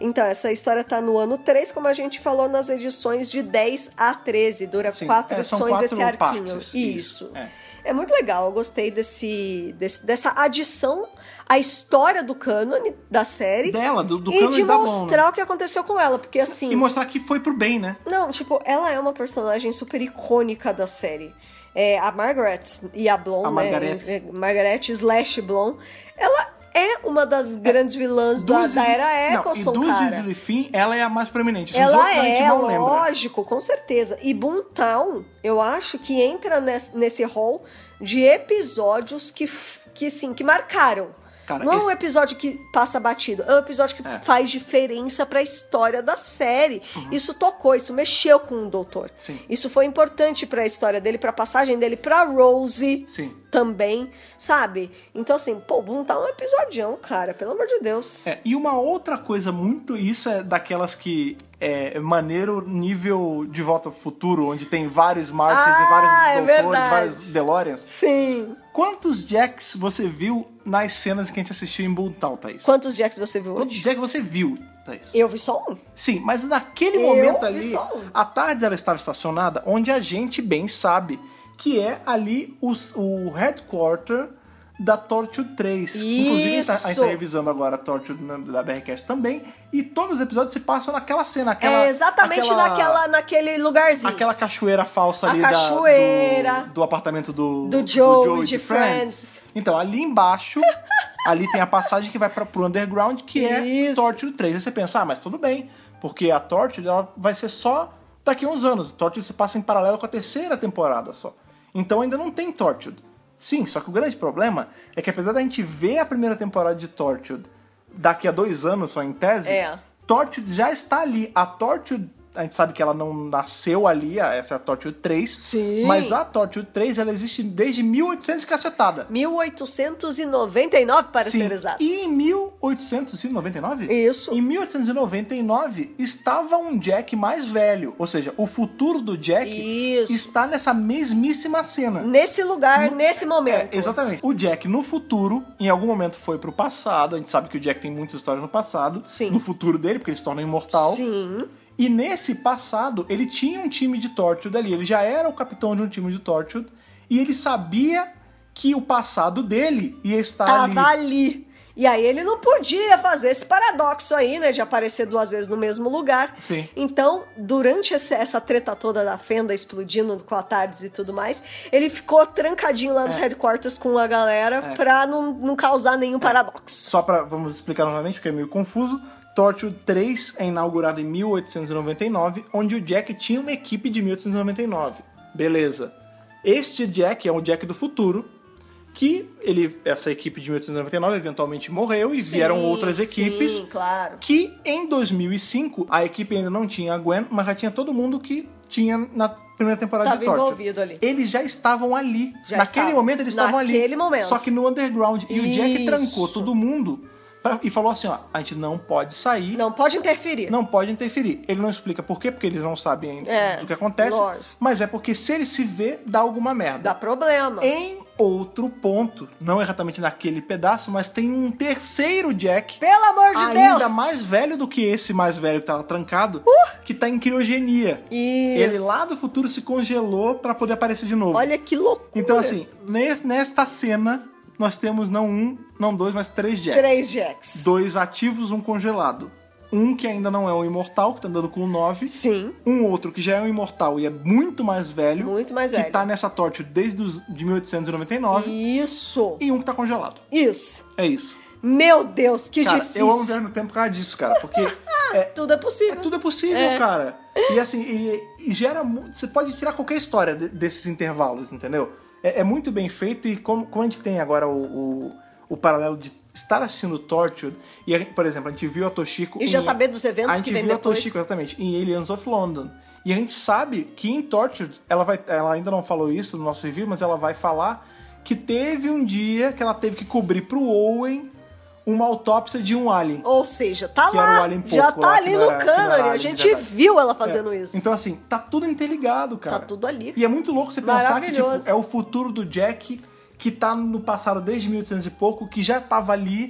Então, essa história tá no ano três, como a gente falou nas edições de dez a treze. Dura Sim, quatro é, são edições quatro esse arquinho. partes, Isso. isso, é. É muito legal, eu gostei desse, desse, dessa adição à história do cânone da série. Dela, do, do e cânone de da mostrar Bom, né? o que aconteceu com ela, porque assim... E mostrar que foi pro bem, né? Não, tipo, ela é uma personagem super icônica da série. É, a Margaret e a Blonde, A né? Margaret. Margaret slash Blonde, ela é uma das grandes vilãs da, Dos da era Não, Eccleston, e do cara. Zizzy Finn, ela é a mais proeminente. Os Ela outros a gente é, não lembra. lógico, com certeza. E Boomtown, eu acho que entra nesse, nesse rol de episódios que, f- que, assim, que marcaram. Cara, Não é esse- um episódio que passa batido, é um episódio que É. faz diferença pra história da série. Isso tocou, isso mexeu com o doutor. Sim. Isso foi importante pra história dele, pra passagem dele pra Rose Sim. também, sabe? Então, assim, pô, Boomtown é um episodião, cara, pelo amor de Deus. É, e uma outra coisa muito... Isso é daquelas que é maneiro nível De Volta ao Futuro, onde tem vários Martins Ah, e vários é doutores, verdade. vários DeLoreans. Sim. Quantos Jacks você viu nas cenas que a gente assistiu em Boomtown, Thaís? Quantos Jacks você viu Quantos hoje? Jacks você viu, Thaís? Eu vi só um. Sim, mas naquele Eu momento vi ali, só um. a Tardes ela estava estacionada onde a gente bem sabe que é ali o, o headquarter da Torchwood três. Inclusive, a gente tá- a gente tá Isso. revisando agora a Torchwood na- da B R Cast também, e todos os episódios se passam naquela cena. Aquela, é exatamente aquela, naquela, naquele lugarzinho. Aquela cachoeira falsa A ali da- cachoeira. do, do apartamento do, Do Joey Joey de Friends. Então, ali embaixo, ali tem a passagem que vai para pro underground, que é Isso. Torchwood três. Aí você pensa, ah, mas tudo bem, porque a Torchwood ela vai ser só daqui a uns anos. A Torchwood se passa em paralelo com a terceira temporada só. Então ainda não tem Torchwood. Sim, só que o grande problema é que apesar da gente ver a primeira temporada de Torchwood daqui a dois anos só em tese, É. Torchwood já está ali. A Torchwood, a gente sabe que ela não nasceu ali, essa é a Torchwood três. Sim. Mas a Torchwood três, ela existe desde mil e oitocentos e cacetada. mil oitocentos e noventa e nove, para Sim. ser exato. E em mil oitocentos e noventa e nove? Isso. Em mil oitocentos e noventa e nove estava um Jack mais velho. Ou seja, o futuro do Jack Isso. está nessa mesmíssima cena. Nesse lugar, nesse momento. É, exatamente. O Jack no futuro, em algum momento foi pro passado. A gente sabe que o Jack tem muitas histórias no passado. Sim. No futuro dele, porque ele se torna imortal. Sim. E nesse passado, ele tinha um time de Torchwood ali. Ele já era o capitão de um time de Torchwood. E ele sabia que o passado dele ia estar Tava ali. ali. E aí ele não podia fazer esse paradoxo aí, né? De aparecer duas vezes no mesmo lugar. Sim. Então, durante esse- essa treta toda da Fenda explodindo com a Tardes e tudo mais, ele ficou trancadinho lá nos É. headquarters com a galera pra não, não causar nenhum paradoxo. Só pra, vamos explicar novamente, porque é meio confuso. Torchwood três é inaugurado em mil oitocentos e noventa e nove, onde o Jack tinha uma equipe de mil oitocentos e noventa e nove. Beleza. Este Jack é o Jack do futuro, que ele, essa equipe de mil oitocentos e noventa e nove eventualmente morreu e Sim, vieram outras equipes. Sim, claro. Que em dois mil e cinco a equipe ainda não tinha a Gwen, mas já tinha todo mundo que tinha na primeira temporada Tava de Torchwood. envolvido ali. Eles já estavam ali. Já Naquele estavam. momento eles estavam ali. Naquele momento. Só que no underground. E o Jack Isso. trancou todo mundo pra- e falou assim, ó, a gente não pode sair, não, Não pode interferir. pode interferir. Ele não explica por quê, porque eles não sabem ainda É, do que acontece, lógico. mas é porque se ele se vê, dá alguma merda. Dá problema. Em outro ponto, não exatamente naquele pedaço, mas tem um terceiro Jack Pelo amor de ainda Deus! mais velho do que esse mais velho que tava trancado, que tá em criogenia. Isso. Ele lá do futuro se congelou pra poder aparecer de novo. Olha que loucura. Então, assim, nes- nesta cena, nós temos não um, não dois, mas três Jacks. Três Jacks. Dois ativos, um congelado. Um que ainda não é um imortal, que tá andando com o nove. Sim. Um outro que já é um imortal e é muito mais velho. Muito mais que velho. tá nessa torte desde os, de mil oitocentos e noventa e nove. Isso. E um que tá congelado. Isso. É isso. Meu Deus, que Cara, difícil. eu amo Viagem no Tempo por causa disso, cara. Porque é, Tudo é possível. é, tudo é possível, É. cara. E assim, e, e gera. mu- Você pode tirar qualquer história de- desses intervalos, entendeu? É, é muito bem feito e como, como a gente tem agora o, o, o paralelo de estar assistindo Torchwood, e a gente, por exemplo, a gente viu a Toshiko. E já em- saber dos eventos a gente que vem viu depois. a Toshiko, exatamente, em Aliens of London. E a gente sabe que em Torchwood, ela, vai, ela ainda não falou isso no nosso review, mas ela vai falar que teve um dia que ela teve que cobrir pro Owen uma autópsia de um alien. Ou seja, tá Que era lá, o Alien já Porco tá lá, que ali não no era- que não era cânone, a Alien de gente verdade. viu ela fazendo É. isso. Então, assim, tá tudo interligado, cara. Tá tudo ali. E é muito louco você pensar que, tipo, Maravilhoso. é o futuro do Jack que tá no passado desde mil e oitocentos e pouco, que já tava ali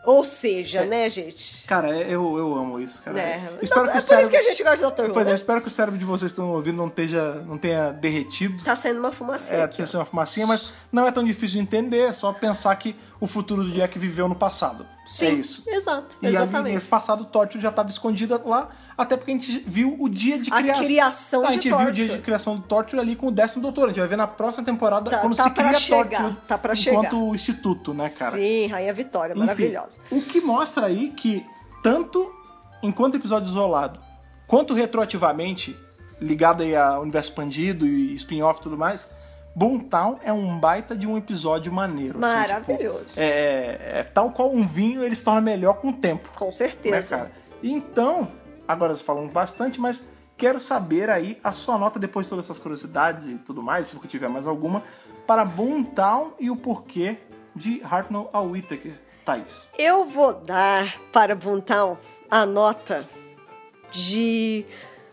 Ou seja, é. né, gente? Cara, eu, eu amo isso, cara. É. Espero não, que é o cérebro... por isso que a gente gosta de Doutor Who. Pois é, né? espero que o cérebro de vocês que estão ouvindo não, esteja, não tenha derretido. Tá saindo uma fumacinha. É, tá saindo uma fumacinha, mas não é tão difícil de entender, é só pensar que o futuro do Jack viveu no passado. Sim, é isso. Exato, e exatamente. E nesse passado o Torchwood já estava escondida lá, até porque a gente viu o dia de a criação. A criação ah, de A gente Torchwood. viu o dia de criação do Torchwood ali com o décimo doutor. A gente vai ver na próxima temporada tá, quando tá se cria chegar, Torchwood tá pra enquanto chegar. o instituto, né, cara? Sim, Rainha Vitória, Enfim, maravilhosa. O que mostra aí que, tanto enquanto episódio isolado, quanto retroativamente, ligado aí ao universo expandido e spin-off e tudo mais, Boomtown é um baita de um episódio maneiro. Maravilhoso. Assim, tipo, é, é tal qual um vinho, ele se torna melhor com o tempo. Com certeza. Né, cara? Então, agora falando bastante, mas quero saber aí a sua nota depois de todas essas curiosidades e tudo mais, se tiver mais alguma, para Boomtown e o porquê de Hartnell a Whittaker, Thaís. Eu vou dar para Boomtown a nota de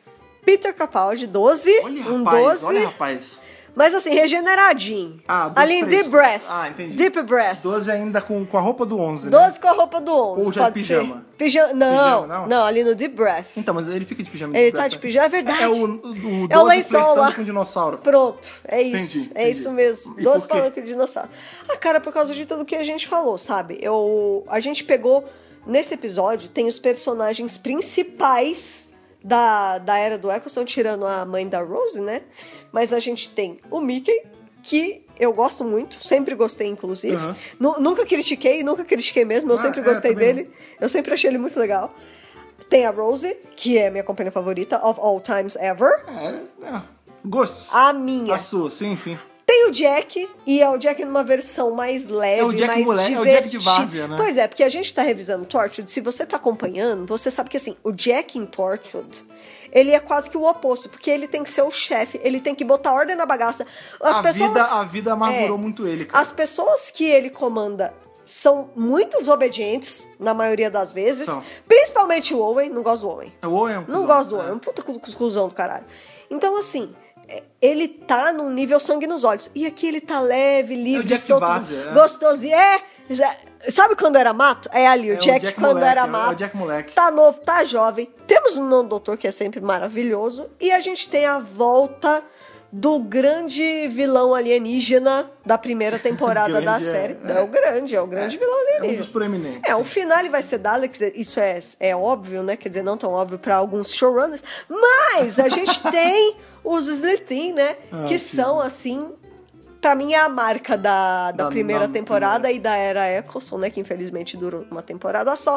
Peter Capaldi, doze. Olha, um rapaz, doze. olha, rapaz. Mas assim, regeneradinho. Ah, doze ali em fresco. Deep Breath. Ah, entendi. Deep Breath. doze ainda com, com a roupa do onze, doze né? com a roupa do onze, Ou já pode de pijama? ser. Pijama. Não, Pijama, não? não, ali no Deep Breath. Então, mas ele fica de pijama. Ele de tá de pijama, é verdade. É o, o, o É o doze lençol flertando lá. com o dinossauro. Pronto, é isso. Entendi, é entendi. isso mesmo. E doze por quê? falando com o dinossauro. Ah, cara, por causa de tudo que a gente falou, sabe? Eu, a gente pegou, nesse episódio, tem os personagens principais da, da Era do Eccleston, tirando a mãe da Rose, né? Mas a gente tem o Mickey, que eu gosto muito, sempre gostei, inclusive. Uhum. Nu- nunca critiquei, nunca critiquei mesmo, eu Ah, sempre é, gostei também dele. Eu sempre achei ele muito legal. Tem a Rose, que é minha companhia favorita, of all times ever. É, é. Gostos. A minha. A sua, sim, sim. Tem o Jack, e é o Jack numa versão mais leve, É o Jack mais moleque, é o divertida. Jack de várzea, né? Pois é, porque a gente tá revisando Torchwood, se você tá acompanhando, você sabe que assim, o Jack em Torchwood, ele é quase que o oposto, porque ele tem que ser o chefe, ele tem que botar ordem na bagaça. As a, pessoas, vida, a vida amargurou é, muito ele, cara. As pessoas que ele comanda são muito desobedientes, na maioria das vezes, São. principalmente o Owen, não gosto do Owen. O Owen é um Não cuzão. gosto do É. Owen, é um puta cu- cuzão do caralho. Então, assim, é, ele tá num nível sangue nos olhos. E aqui ele tá leve, livre, Jack solto, Várzea, é. gostosinho. É, é, sabe quando era mato? É ali, o É o Jack, Jack quando moleque, era é o mato. Jack moleque. Tá novo, tá jovem. Temos um novo doutor que é sempre maravilhoso. E a gente tem a volta do grande vilão alienígena da primeira temporada da Grande, é, série. É, é. o grande, é o grande vilão É um alienígena. dos proeminentes. É, o sim. final vai ser Daleks, isso é, é óbvio, né? Quer dizer, não tão óbvio para alguns showrunners, mas a gente tem os Slitheen, né? Ah, que sim. são, assim, pra mim é a marca da, da, Da- primeira da temporada primeira. e da Era Eccleston, né? Que infelizmente durou uma temporada só.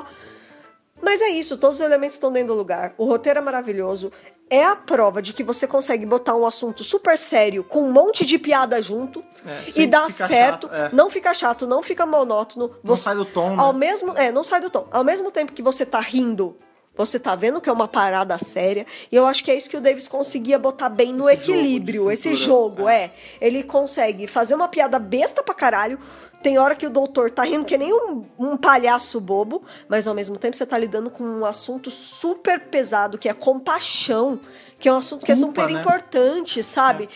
Mas é isso, todos os elementos estão dentro do lugar. O roteiro é maravilhoso. É a prova de que você consegue botar um assunto super sério com um monte de piada junto É, e sem dar ficar certo. chato, é. Não fica chato, não fica monótono. Não sai do tom, né? Ao mesmo, é, não sai do tom. Ao mesmo tempo que você tá rindo, você tá vendo que é uma parada séria. E eu acho que é isso que o Davis conseguia botar bem no Esse jogo de equilíbrio. Esse cintura, jogo, é. é. Ele consegue fazer uma piada besta pra caralho. Tem hora que o doutor tá rindo que nem um, um palhaço bobo, mas ao mesmo tempo você tá lidando com um assunto super pesado, que é compaixão, que é um assunto que é Culpa, super né? importante, sabe?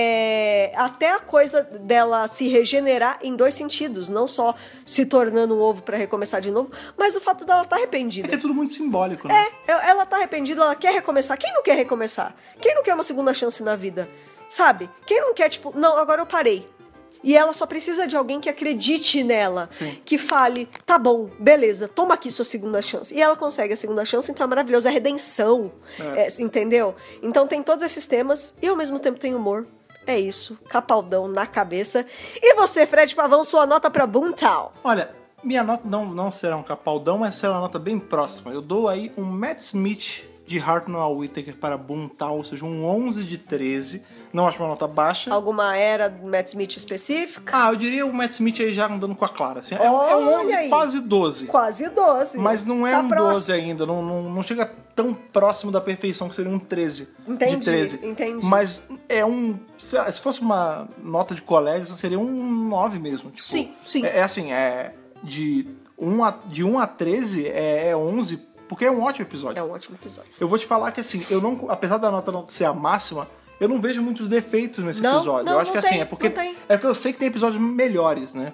É, até a coisa dela se regenerar em dois sentidos, não só se tornando um ovo pra recomeçar de novo, mas o fato dela estar tá É arrependida. que é tudo muito simbólico, né? É, ela tá arrependida, ela quer recomeçar. Quem não quer recomeçar? Quem não quer uma segunda chance na vida? Sabe? Quem não quer, tipo, não, agora eu parei. E ela só precisa de alguém que acredite nela. Sim. Que fale, tá bom, beleza, toma aqui sua segunda chance. E ela consegue a segunda chance, então é maravilhoso. É redenção, É. é, entendeu? Então tem todos esses temas e ao mesmo tempo tem humor. É isso, capaldão na cabeça. E você, Fred Pavão, sua nota pra Boomtown? Olha, minha nota não, não será um capaldão, mas será uma nota bem próxima. Eu dou aí um Matt Smith de Hartnell a Whittaker para Boomtown, ou seja, um onze de treze. Não acho uma nota baixa. Alguma era do Matt Smith específica? Ah, eu diria o Matt Smith aí já andando com a Clara. Assim, é, é um Olha onze, aí. quase doze. Quase doze. Mas não é Tá um próximo. doze ainda, não, não, não chega tão próximo da perfeição que seria um treze. Entendi, de treze. entendi. Mas é um. Se se fosse uma nota de colégio, seria um nove mesmo. Tipo, Sim, sim. É, é assim, é. De um a, de um a treze é, é onze, porque é um ótimo episódio. É um ótimo episódio. Eu vou te falar que assim, eu não. Apesar da nota não ser a máxima, eu não vejo muitos defeitos nesse Não, episódio. não, eu acho não que assim, tem, é porque. não tem. É porque eu sei que tem episódios melhores, né?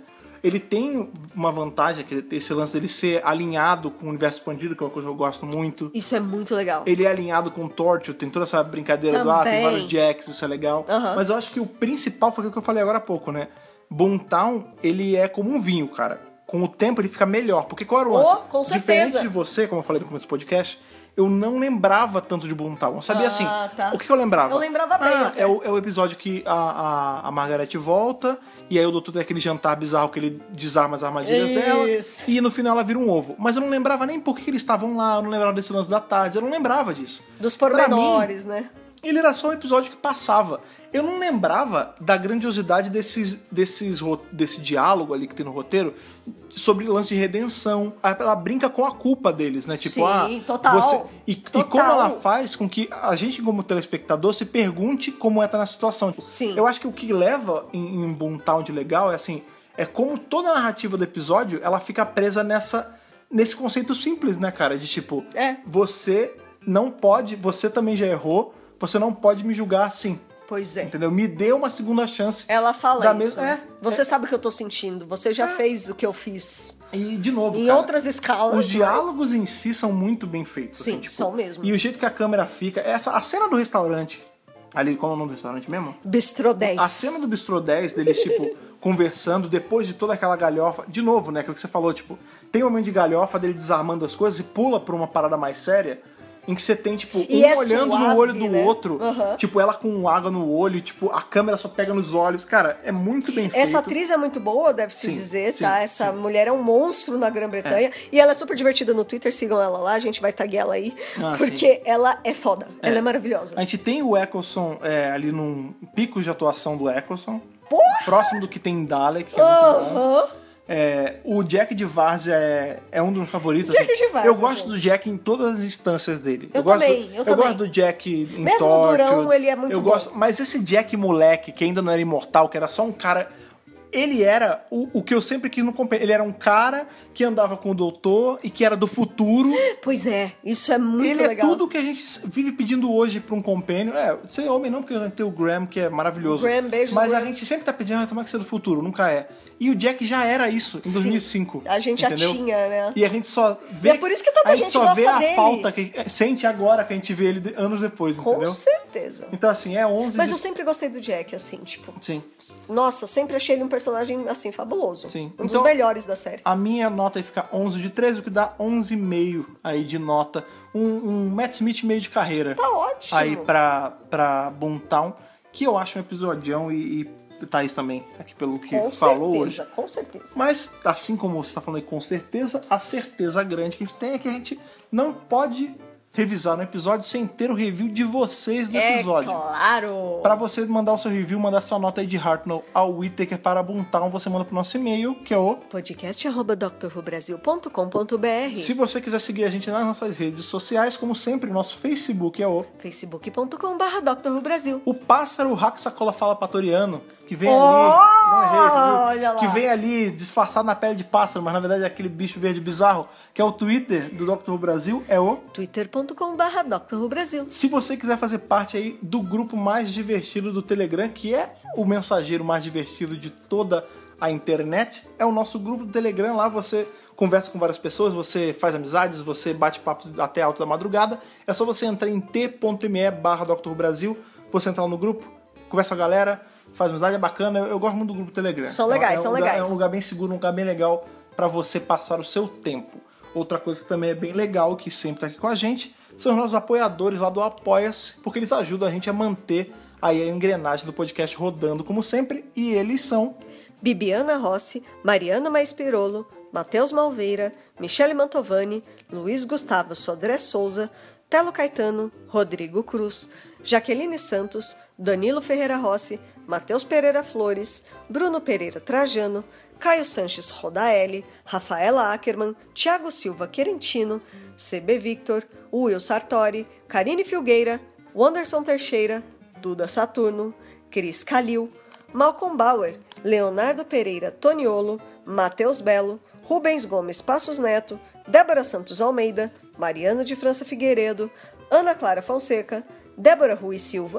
Ele tem uma vantagem, que é esse lance dele ser alinhado com o universo expandido, que é uma coisa que eu gosto muito. Isso é muito legal. Ele é alinhado com o Torture, tem toda essa brincadeira Também. do ah, tem vários Jacks, isso é legal. Uhum. Mas eu acho que o principal foi aquilo que eu falei agora há pouco, né? Boomtown, ele é como um vinho, cara. Com o tempo ele fica melhor. Porque qual era o lance? Oh, com certeza. Diferente de você, como eu falei no começo do podcast, eu não lembrava tanto de Boomtown. Eu sabia ah, assim, tá. o que, que eu lembrava? Eu lembrava bem. Ah, até. é o, é o episódio que a, a, a Margaret volta, e aí o doutor tem aquele jantar bizarro que ele desarma as armadilhas Isso. dela, e no final ela vira um ovo. Mas eu não lembrava nem por que eles estavam lá, eu não lembrava desse lance da tarde, eu não lembrava disso. Dos pormenores, né? Ele era só um episódio que passava. Eu não lembrava da grandiosidade desses, desses, desse diálogo ali que tem no roteiro sobre lance de redenção. Ela brinca com a culpa deles, né? Tipo, Sim, ah, total. Você... E, total. e como ela faz com que a gente, como telespectador, se pergunte como é estar na situação. Sim. Eu acho que o que leva em, em Boomtown de legal é assim, é como toda a narrativa do episódio, ela fica presa nessa, nesse conceito simples, né, cara? De tipo, é. você não pode, você também já errou, você não pode me julgar assim. Pois é. Entendeu? Me dê uma segunda chance. Ela fala da isso. Mesma... É, você é. sabe o que eu tô sentindo. Você já é. fez o que eu fiz. E, de novo, Em cara, outras escalas. os mas... diálogos em si são muito bem feitos. Sim, assim, tipo, são mesmo. E o jeito que a câmera fica... Essa, a cena do restaurante... Ali, qual é o nome do restaurante mesmo? Bistrô dez. A cena do Bistrô dez, deles, tipo, conversando, depois de toda aquela galhofa... De novo, né? Aquilo que você falou, tipo... Tem um momento de galhofa dele desarmando as coisas e pula pra uma parada mais séria... Em que você tem, tipo, e um é olhando suave, no olho do né? outro. Uhum. Tipo, ela com água no olho. Tipo, a câmera só pega nos olhos. Cara, é muito bem feito. Essa atriz é muito boa, deve-se Sim, dizer, sim, tá? Essa sim. mulher é um monstro na Grã-Bretanha. É. E ela é super divertida no Twitter. Sigam ela lá, a gente vai taguear ela aí. Ah, porque sim. ela é foda. É. Ela é maravilhosa. A gente tem o Eccleston é, ali num pico de atuação do Eccleston. Porra! Próximo do que tem em Dalek, que é muito bom. Aham. É, o Jack de Várzea é, é um dos meus favoritos. Jack assim. de Várzea, eu gosto gente. do Jack em todas as instâncias dele. Eu gosto também, do, eu eu também. gosto do Jack em Mesmo Torture. durão, ele é muito eu bom. gosto, mas esse Jack moleque, que ainda não era imortal, que era só um cara... Ele era o, o que eu sempre quis no companheiro. Ele era um cara que andava com o doutor e que era do futuro. Pois é, isso é muito Ele legal. é tudo que a gente vive pedindo hoje pra um companion. É, ser homem não, porque a gente tem o Graham, que é maravilhoso. Graham, beijo, Mas Graham. a gente sempre tá pedindo, ah, tomara que seja do futuro. Nunca é. E o Jack já era isso, em Sim. dois mil e cinco. A gente entendeu? já tinha, né? E a gente só vê... E é por isso que tanta a gente gente só gosta vê a dele. falta que sente agora que a gente vê ele de- anos depois, Com entendeu? certeza. Então, assim, é onze... Mas de... eu sempre gostei do Jack, assim, tipo... Sim. Nossa, sempre achei ele um personagem, assim, fabuloso. Sim. Um dos Então- melhores da série. A minha nota aí fica onze de treze, o que dá onze vírgula cinco aí de nota. Um, um Matt Smith meio de carreira. Tá ótimo. Aí pra, pra Boomtown, que eu acho um episodião e, e Thaís também, aqui pelo que Com falou certeza, hoje. com certeza. Mas, assim como você tá falando aí com certeza, a certeza grande que a gente tem é que a gente não pode revisar no episódio sem ter o review de vocês do É episódio. claro. Pra você mandar o seu review, mandar sua nota aí de Hartnell ao Whittaker para Boomtown, você manda pro nosso e-mail, que é o... podcast arroba doctor who brasil ponto com ponto b r. Se você quiser seguir a gente nas nossas redes sociais, como sempre, nosso Facebook é o... facebook ponto com barra doctor who brasil. O pássaro Raxacola Falapatoriano, que vem Oh, ali... Não errei, você viu? olha lá. Que vem ali disfarçado na pele de pássaro, mas na verdade é aquele bicho verde bizarro, que é o Twitter do Doctor Who Brasil, é o... twitter ponto com barra doctor who brasil. Se você quiser fazer parte aí do grupo mais divertido do Telegram, que é o mensageiro mais divertido de toda a internet, é o nosso grupo do Telegram. Lá você conversa com várias pessoas, você faz amizades, você bate papos até alta da madrugada. É só você entrar em t.me barra Doctor Who Brasil, você entrar no grupo, conversa com a galera, faz amizade, é bacana. Eu, eu gosto muito do grupo do Telegram. São legais, é um são lugar, legais. É um lugar bem seguro, um lugar bem legal pra você passar o seu tempo. Outra coisa que também é bem legal, que sempre tá aqui com a gente, são os nossos apoiadores lá do Apoia-se, porque eles ajudam a gente a manter aí a engrenagem do podcast rodando como sempre, e eles são... Bibiana Rossi, Mariana Maispirolo, Matheus Malveira, Michele Mantovani, Luiz Gustavo Sodré Souza, Telo Caetano, Rodrigo Cruz, Jaqueline Santos, Danilo Ferreira Rossi, Matheus Pereira Flores, Bruno Pereira Trajano, Caio Sanches Rodaelli, Rafaela Ackerman, Thiago Silva Querentino, C B Victor, Will Sartori, Karine Filgueira, Wanderson Teixeira, Duda Saturno, Cris Calil, Malcolm Bauer, Leonardo Pereira Toniolo, Matheus Belo, Rubens Gomes Passos Neto, Débora Santos Almeida, Mariana de França Figueiredo, Ana Clara Fonseca, Débora Rui Silva,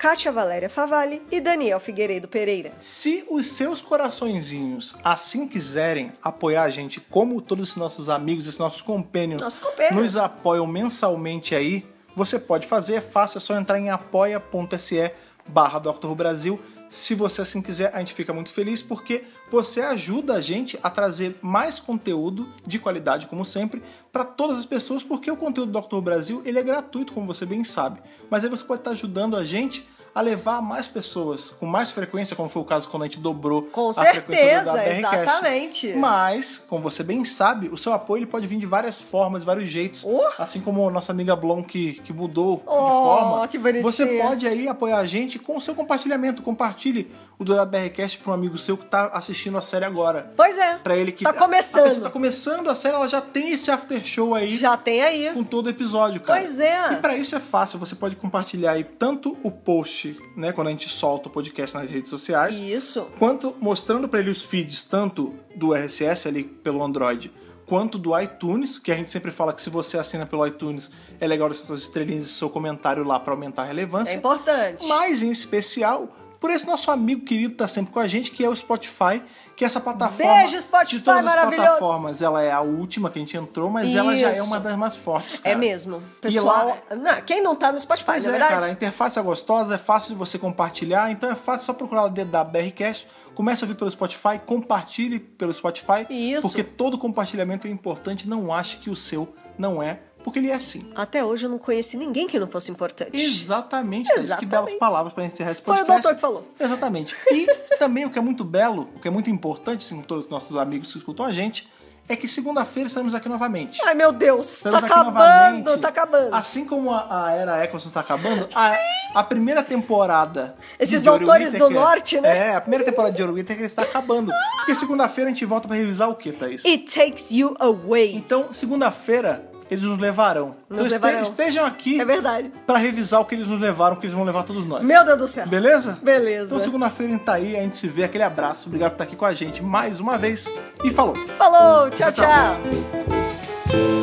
Kátia Valéria Favalli e Daniel Figueiredo Pereira. Se os seus coraçõezinhos assim quiserem apoiar a gente, como todos os nossos amigos, esses nossos companions, Nossos companheiros. nos apoiam mensalmente aí, você pode fazer, é fácil, é só entrar em apoia.se barra Doctor Who Brasil. Se você assim quiser, a gente fica muito feliz porque você ajuda a gente a trazer mais conteúdo de qualidade, como sempre, para todas as pessoas, porque o conteúdo do Doctor Who Brasil ele é gratuito, como você bem sabe. Mas aí você pode estar ajudando a gente a levar mais pessoas com mais frequência, como foi o caso quando a gente dobrou Com a frequência do certeza, B R Cast. exatamente. Mas, como você bem sabe, o seu apoio ele pode vir de várias formas, de vários jeitos. Uh! Assim como a nossa amiga Blom que, que mudou Oh, de forma. que bonitinha. Você pode aí apoiar a gente com o seu compartilhamento. Compartilhe o do B R Cast para um amigo seu que tá assistindo a série agora. Pois é. Pra ele que Tá começando. A pessoa tá começando a série, ela já tem esse after show aí. Já tem aí. Com todo o episódio, cara. Pois é. E pra isso é fácil, você pode compartilhar aí tanto o post, né, quando a gente solta o podcast nas redes sociais, Isso. quanto mostrando pra ele os feeds tanto do R S S ali pelo Android, quanto do iTunes, que a gente sempre fala que se você assina pelo iTunes, é legal deixar suas estrelinhas e seu comentário lá pra aumentar a relevância. É importante. Mas, em especial, por esse nosso amigo querido que tá sempre com a gente, que é o Spotify, que é essa plataforma Beijo, Spotify, de todas as maravilhoso. plataformas, ela é a última que a gente entrou, mas ela já é Isso. uma das mais fortes, cara. É mesmo. E Pessoal, lá- não, quem não tá no Spotify, Pois na é, verdade? cara, a interface é gostosa, é fácil de você compartilhar, então é fácil só procurar o D W R Cast, comece a ouvir pelo Spotify, compartilhe pelo Spotify, Isso. porque todo compartilhamento é importante, não ache que o seu não é, porque ele é sim. Até hoje eu não conheci ninguém que não fosse importante. Exatamente, Thaís, que Exatamente. belas palavras para encerrar esse Foi o podcast. doutor que falou. Exatamente. E também o que é muito belo, o que é muito importante, assim, com todos os nossos amigos que escutam a gente, é que segunda-feira estamos aqui novamente. Ai, meu Deus, Estamos tá aqui acabando, novamente. tá acabando. Assim como a, a era Eccleston tá acabando, a, a primeira temporada. Esses de Jory doutores do Whittaker- norte, né? É, a primeira temporada de Jory Whittaker está acabando. Porque segunda-feira a gente volta pra revisar o que, Thaís? It takes you away. Então, segunda-feira, eles nos levarão. Nos então, este- levarão. estejam aqui É verdade. pra revisar o que eles nos levaram, que eles vão levar todos nós. Meu Deus do céu. Beleza? Beleza. Então, segunda-feira a gente tá aí, a gente se vê. Aquele abraço. Obrigado por estar aqui com a gente mais uma vez. E falou! Falou, tchau, Tchau. tchau.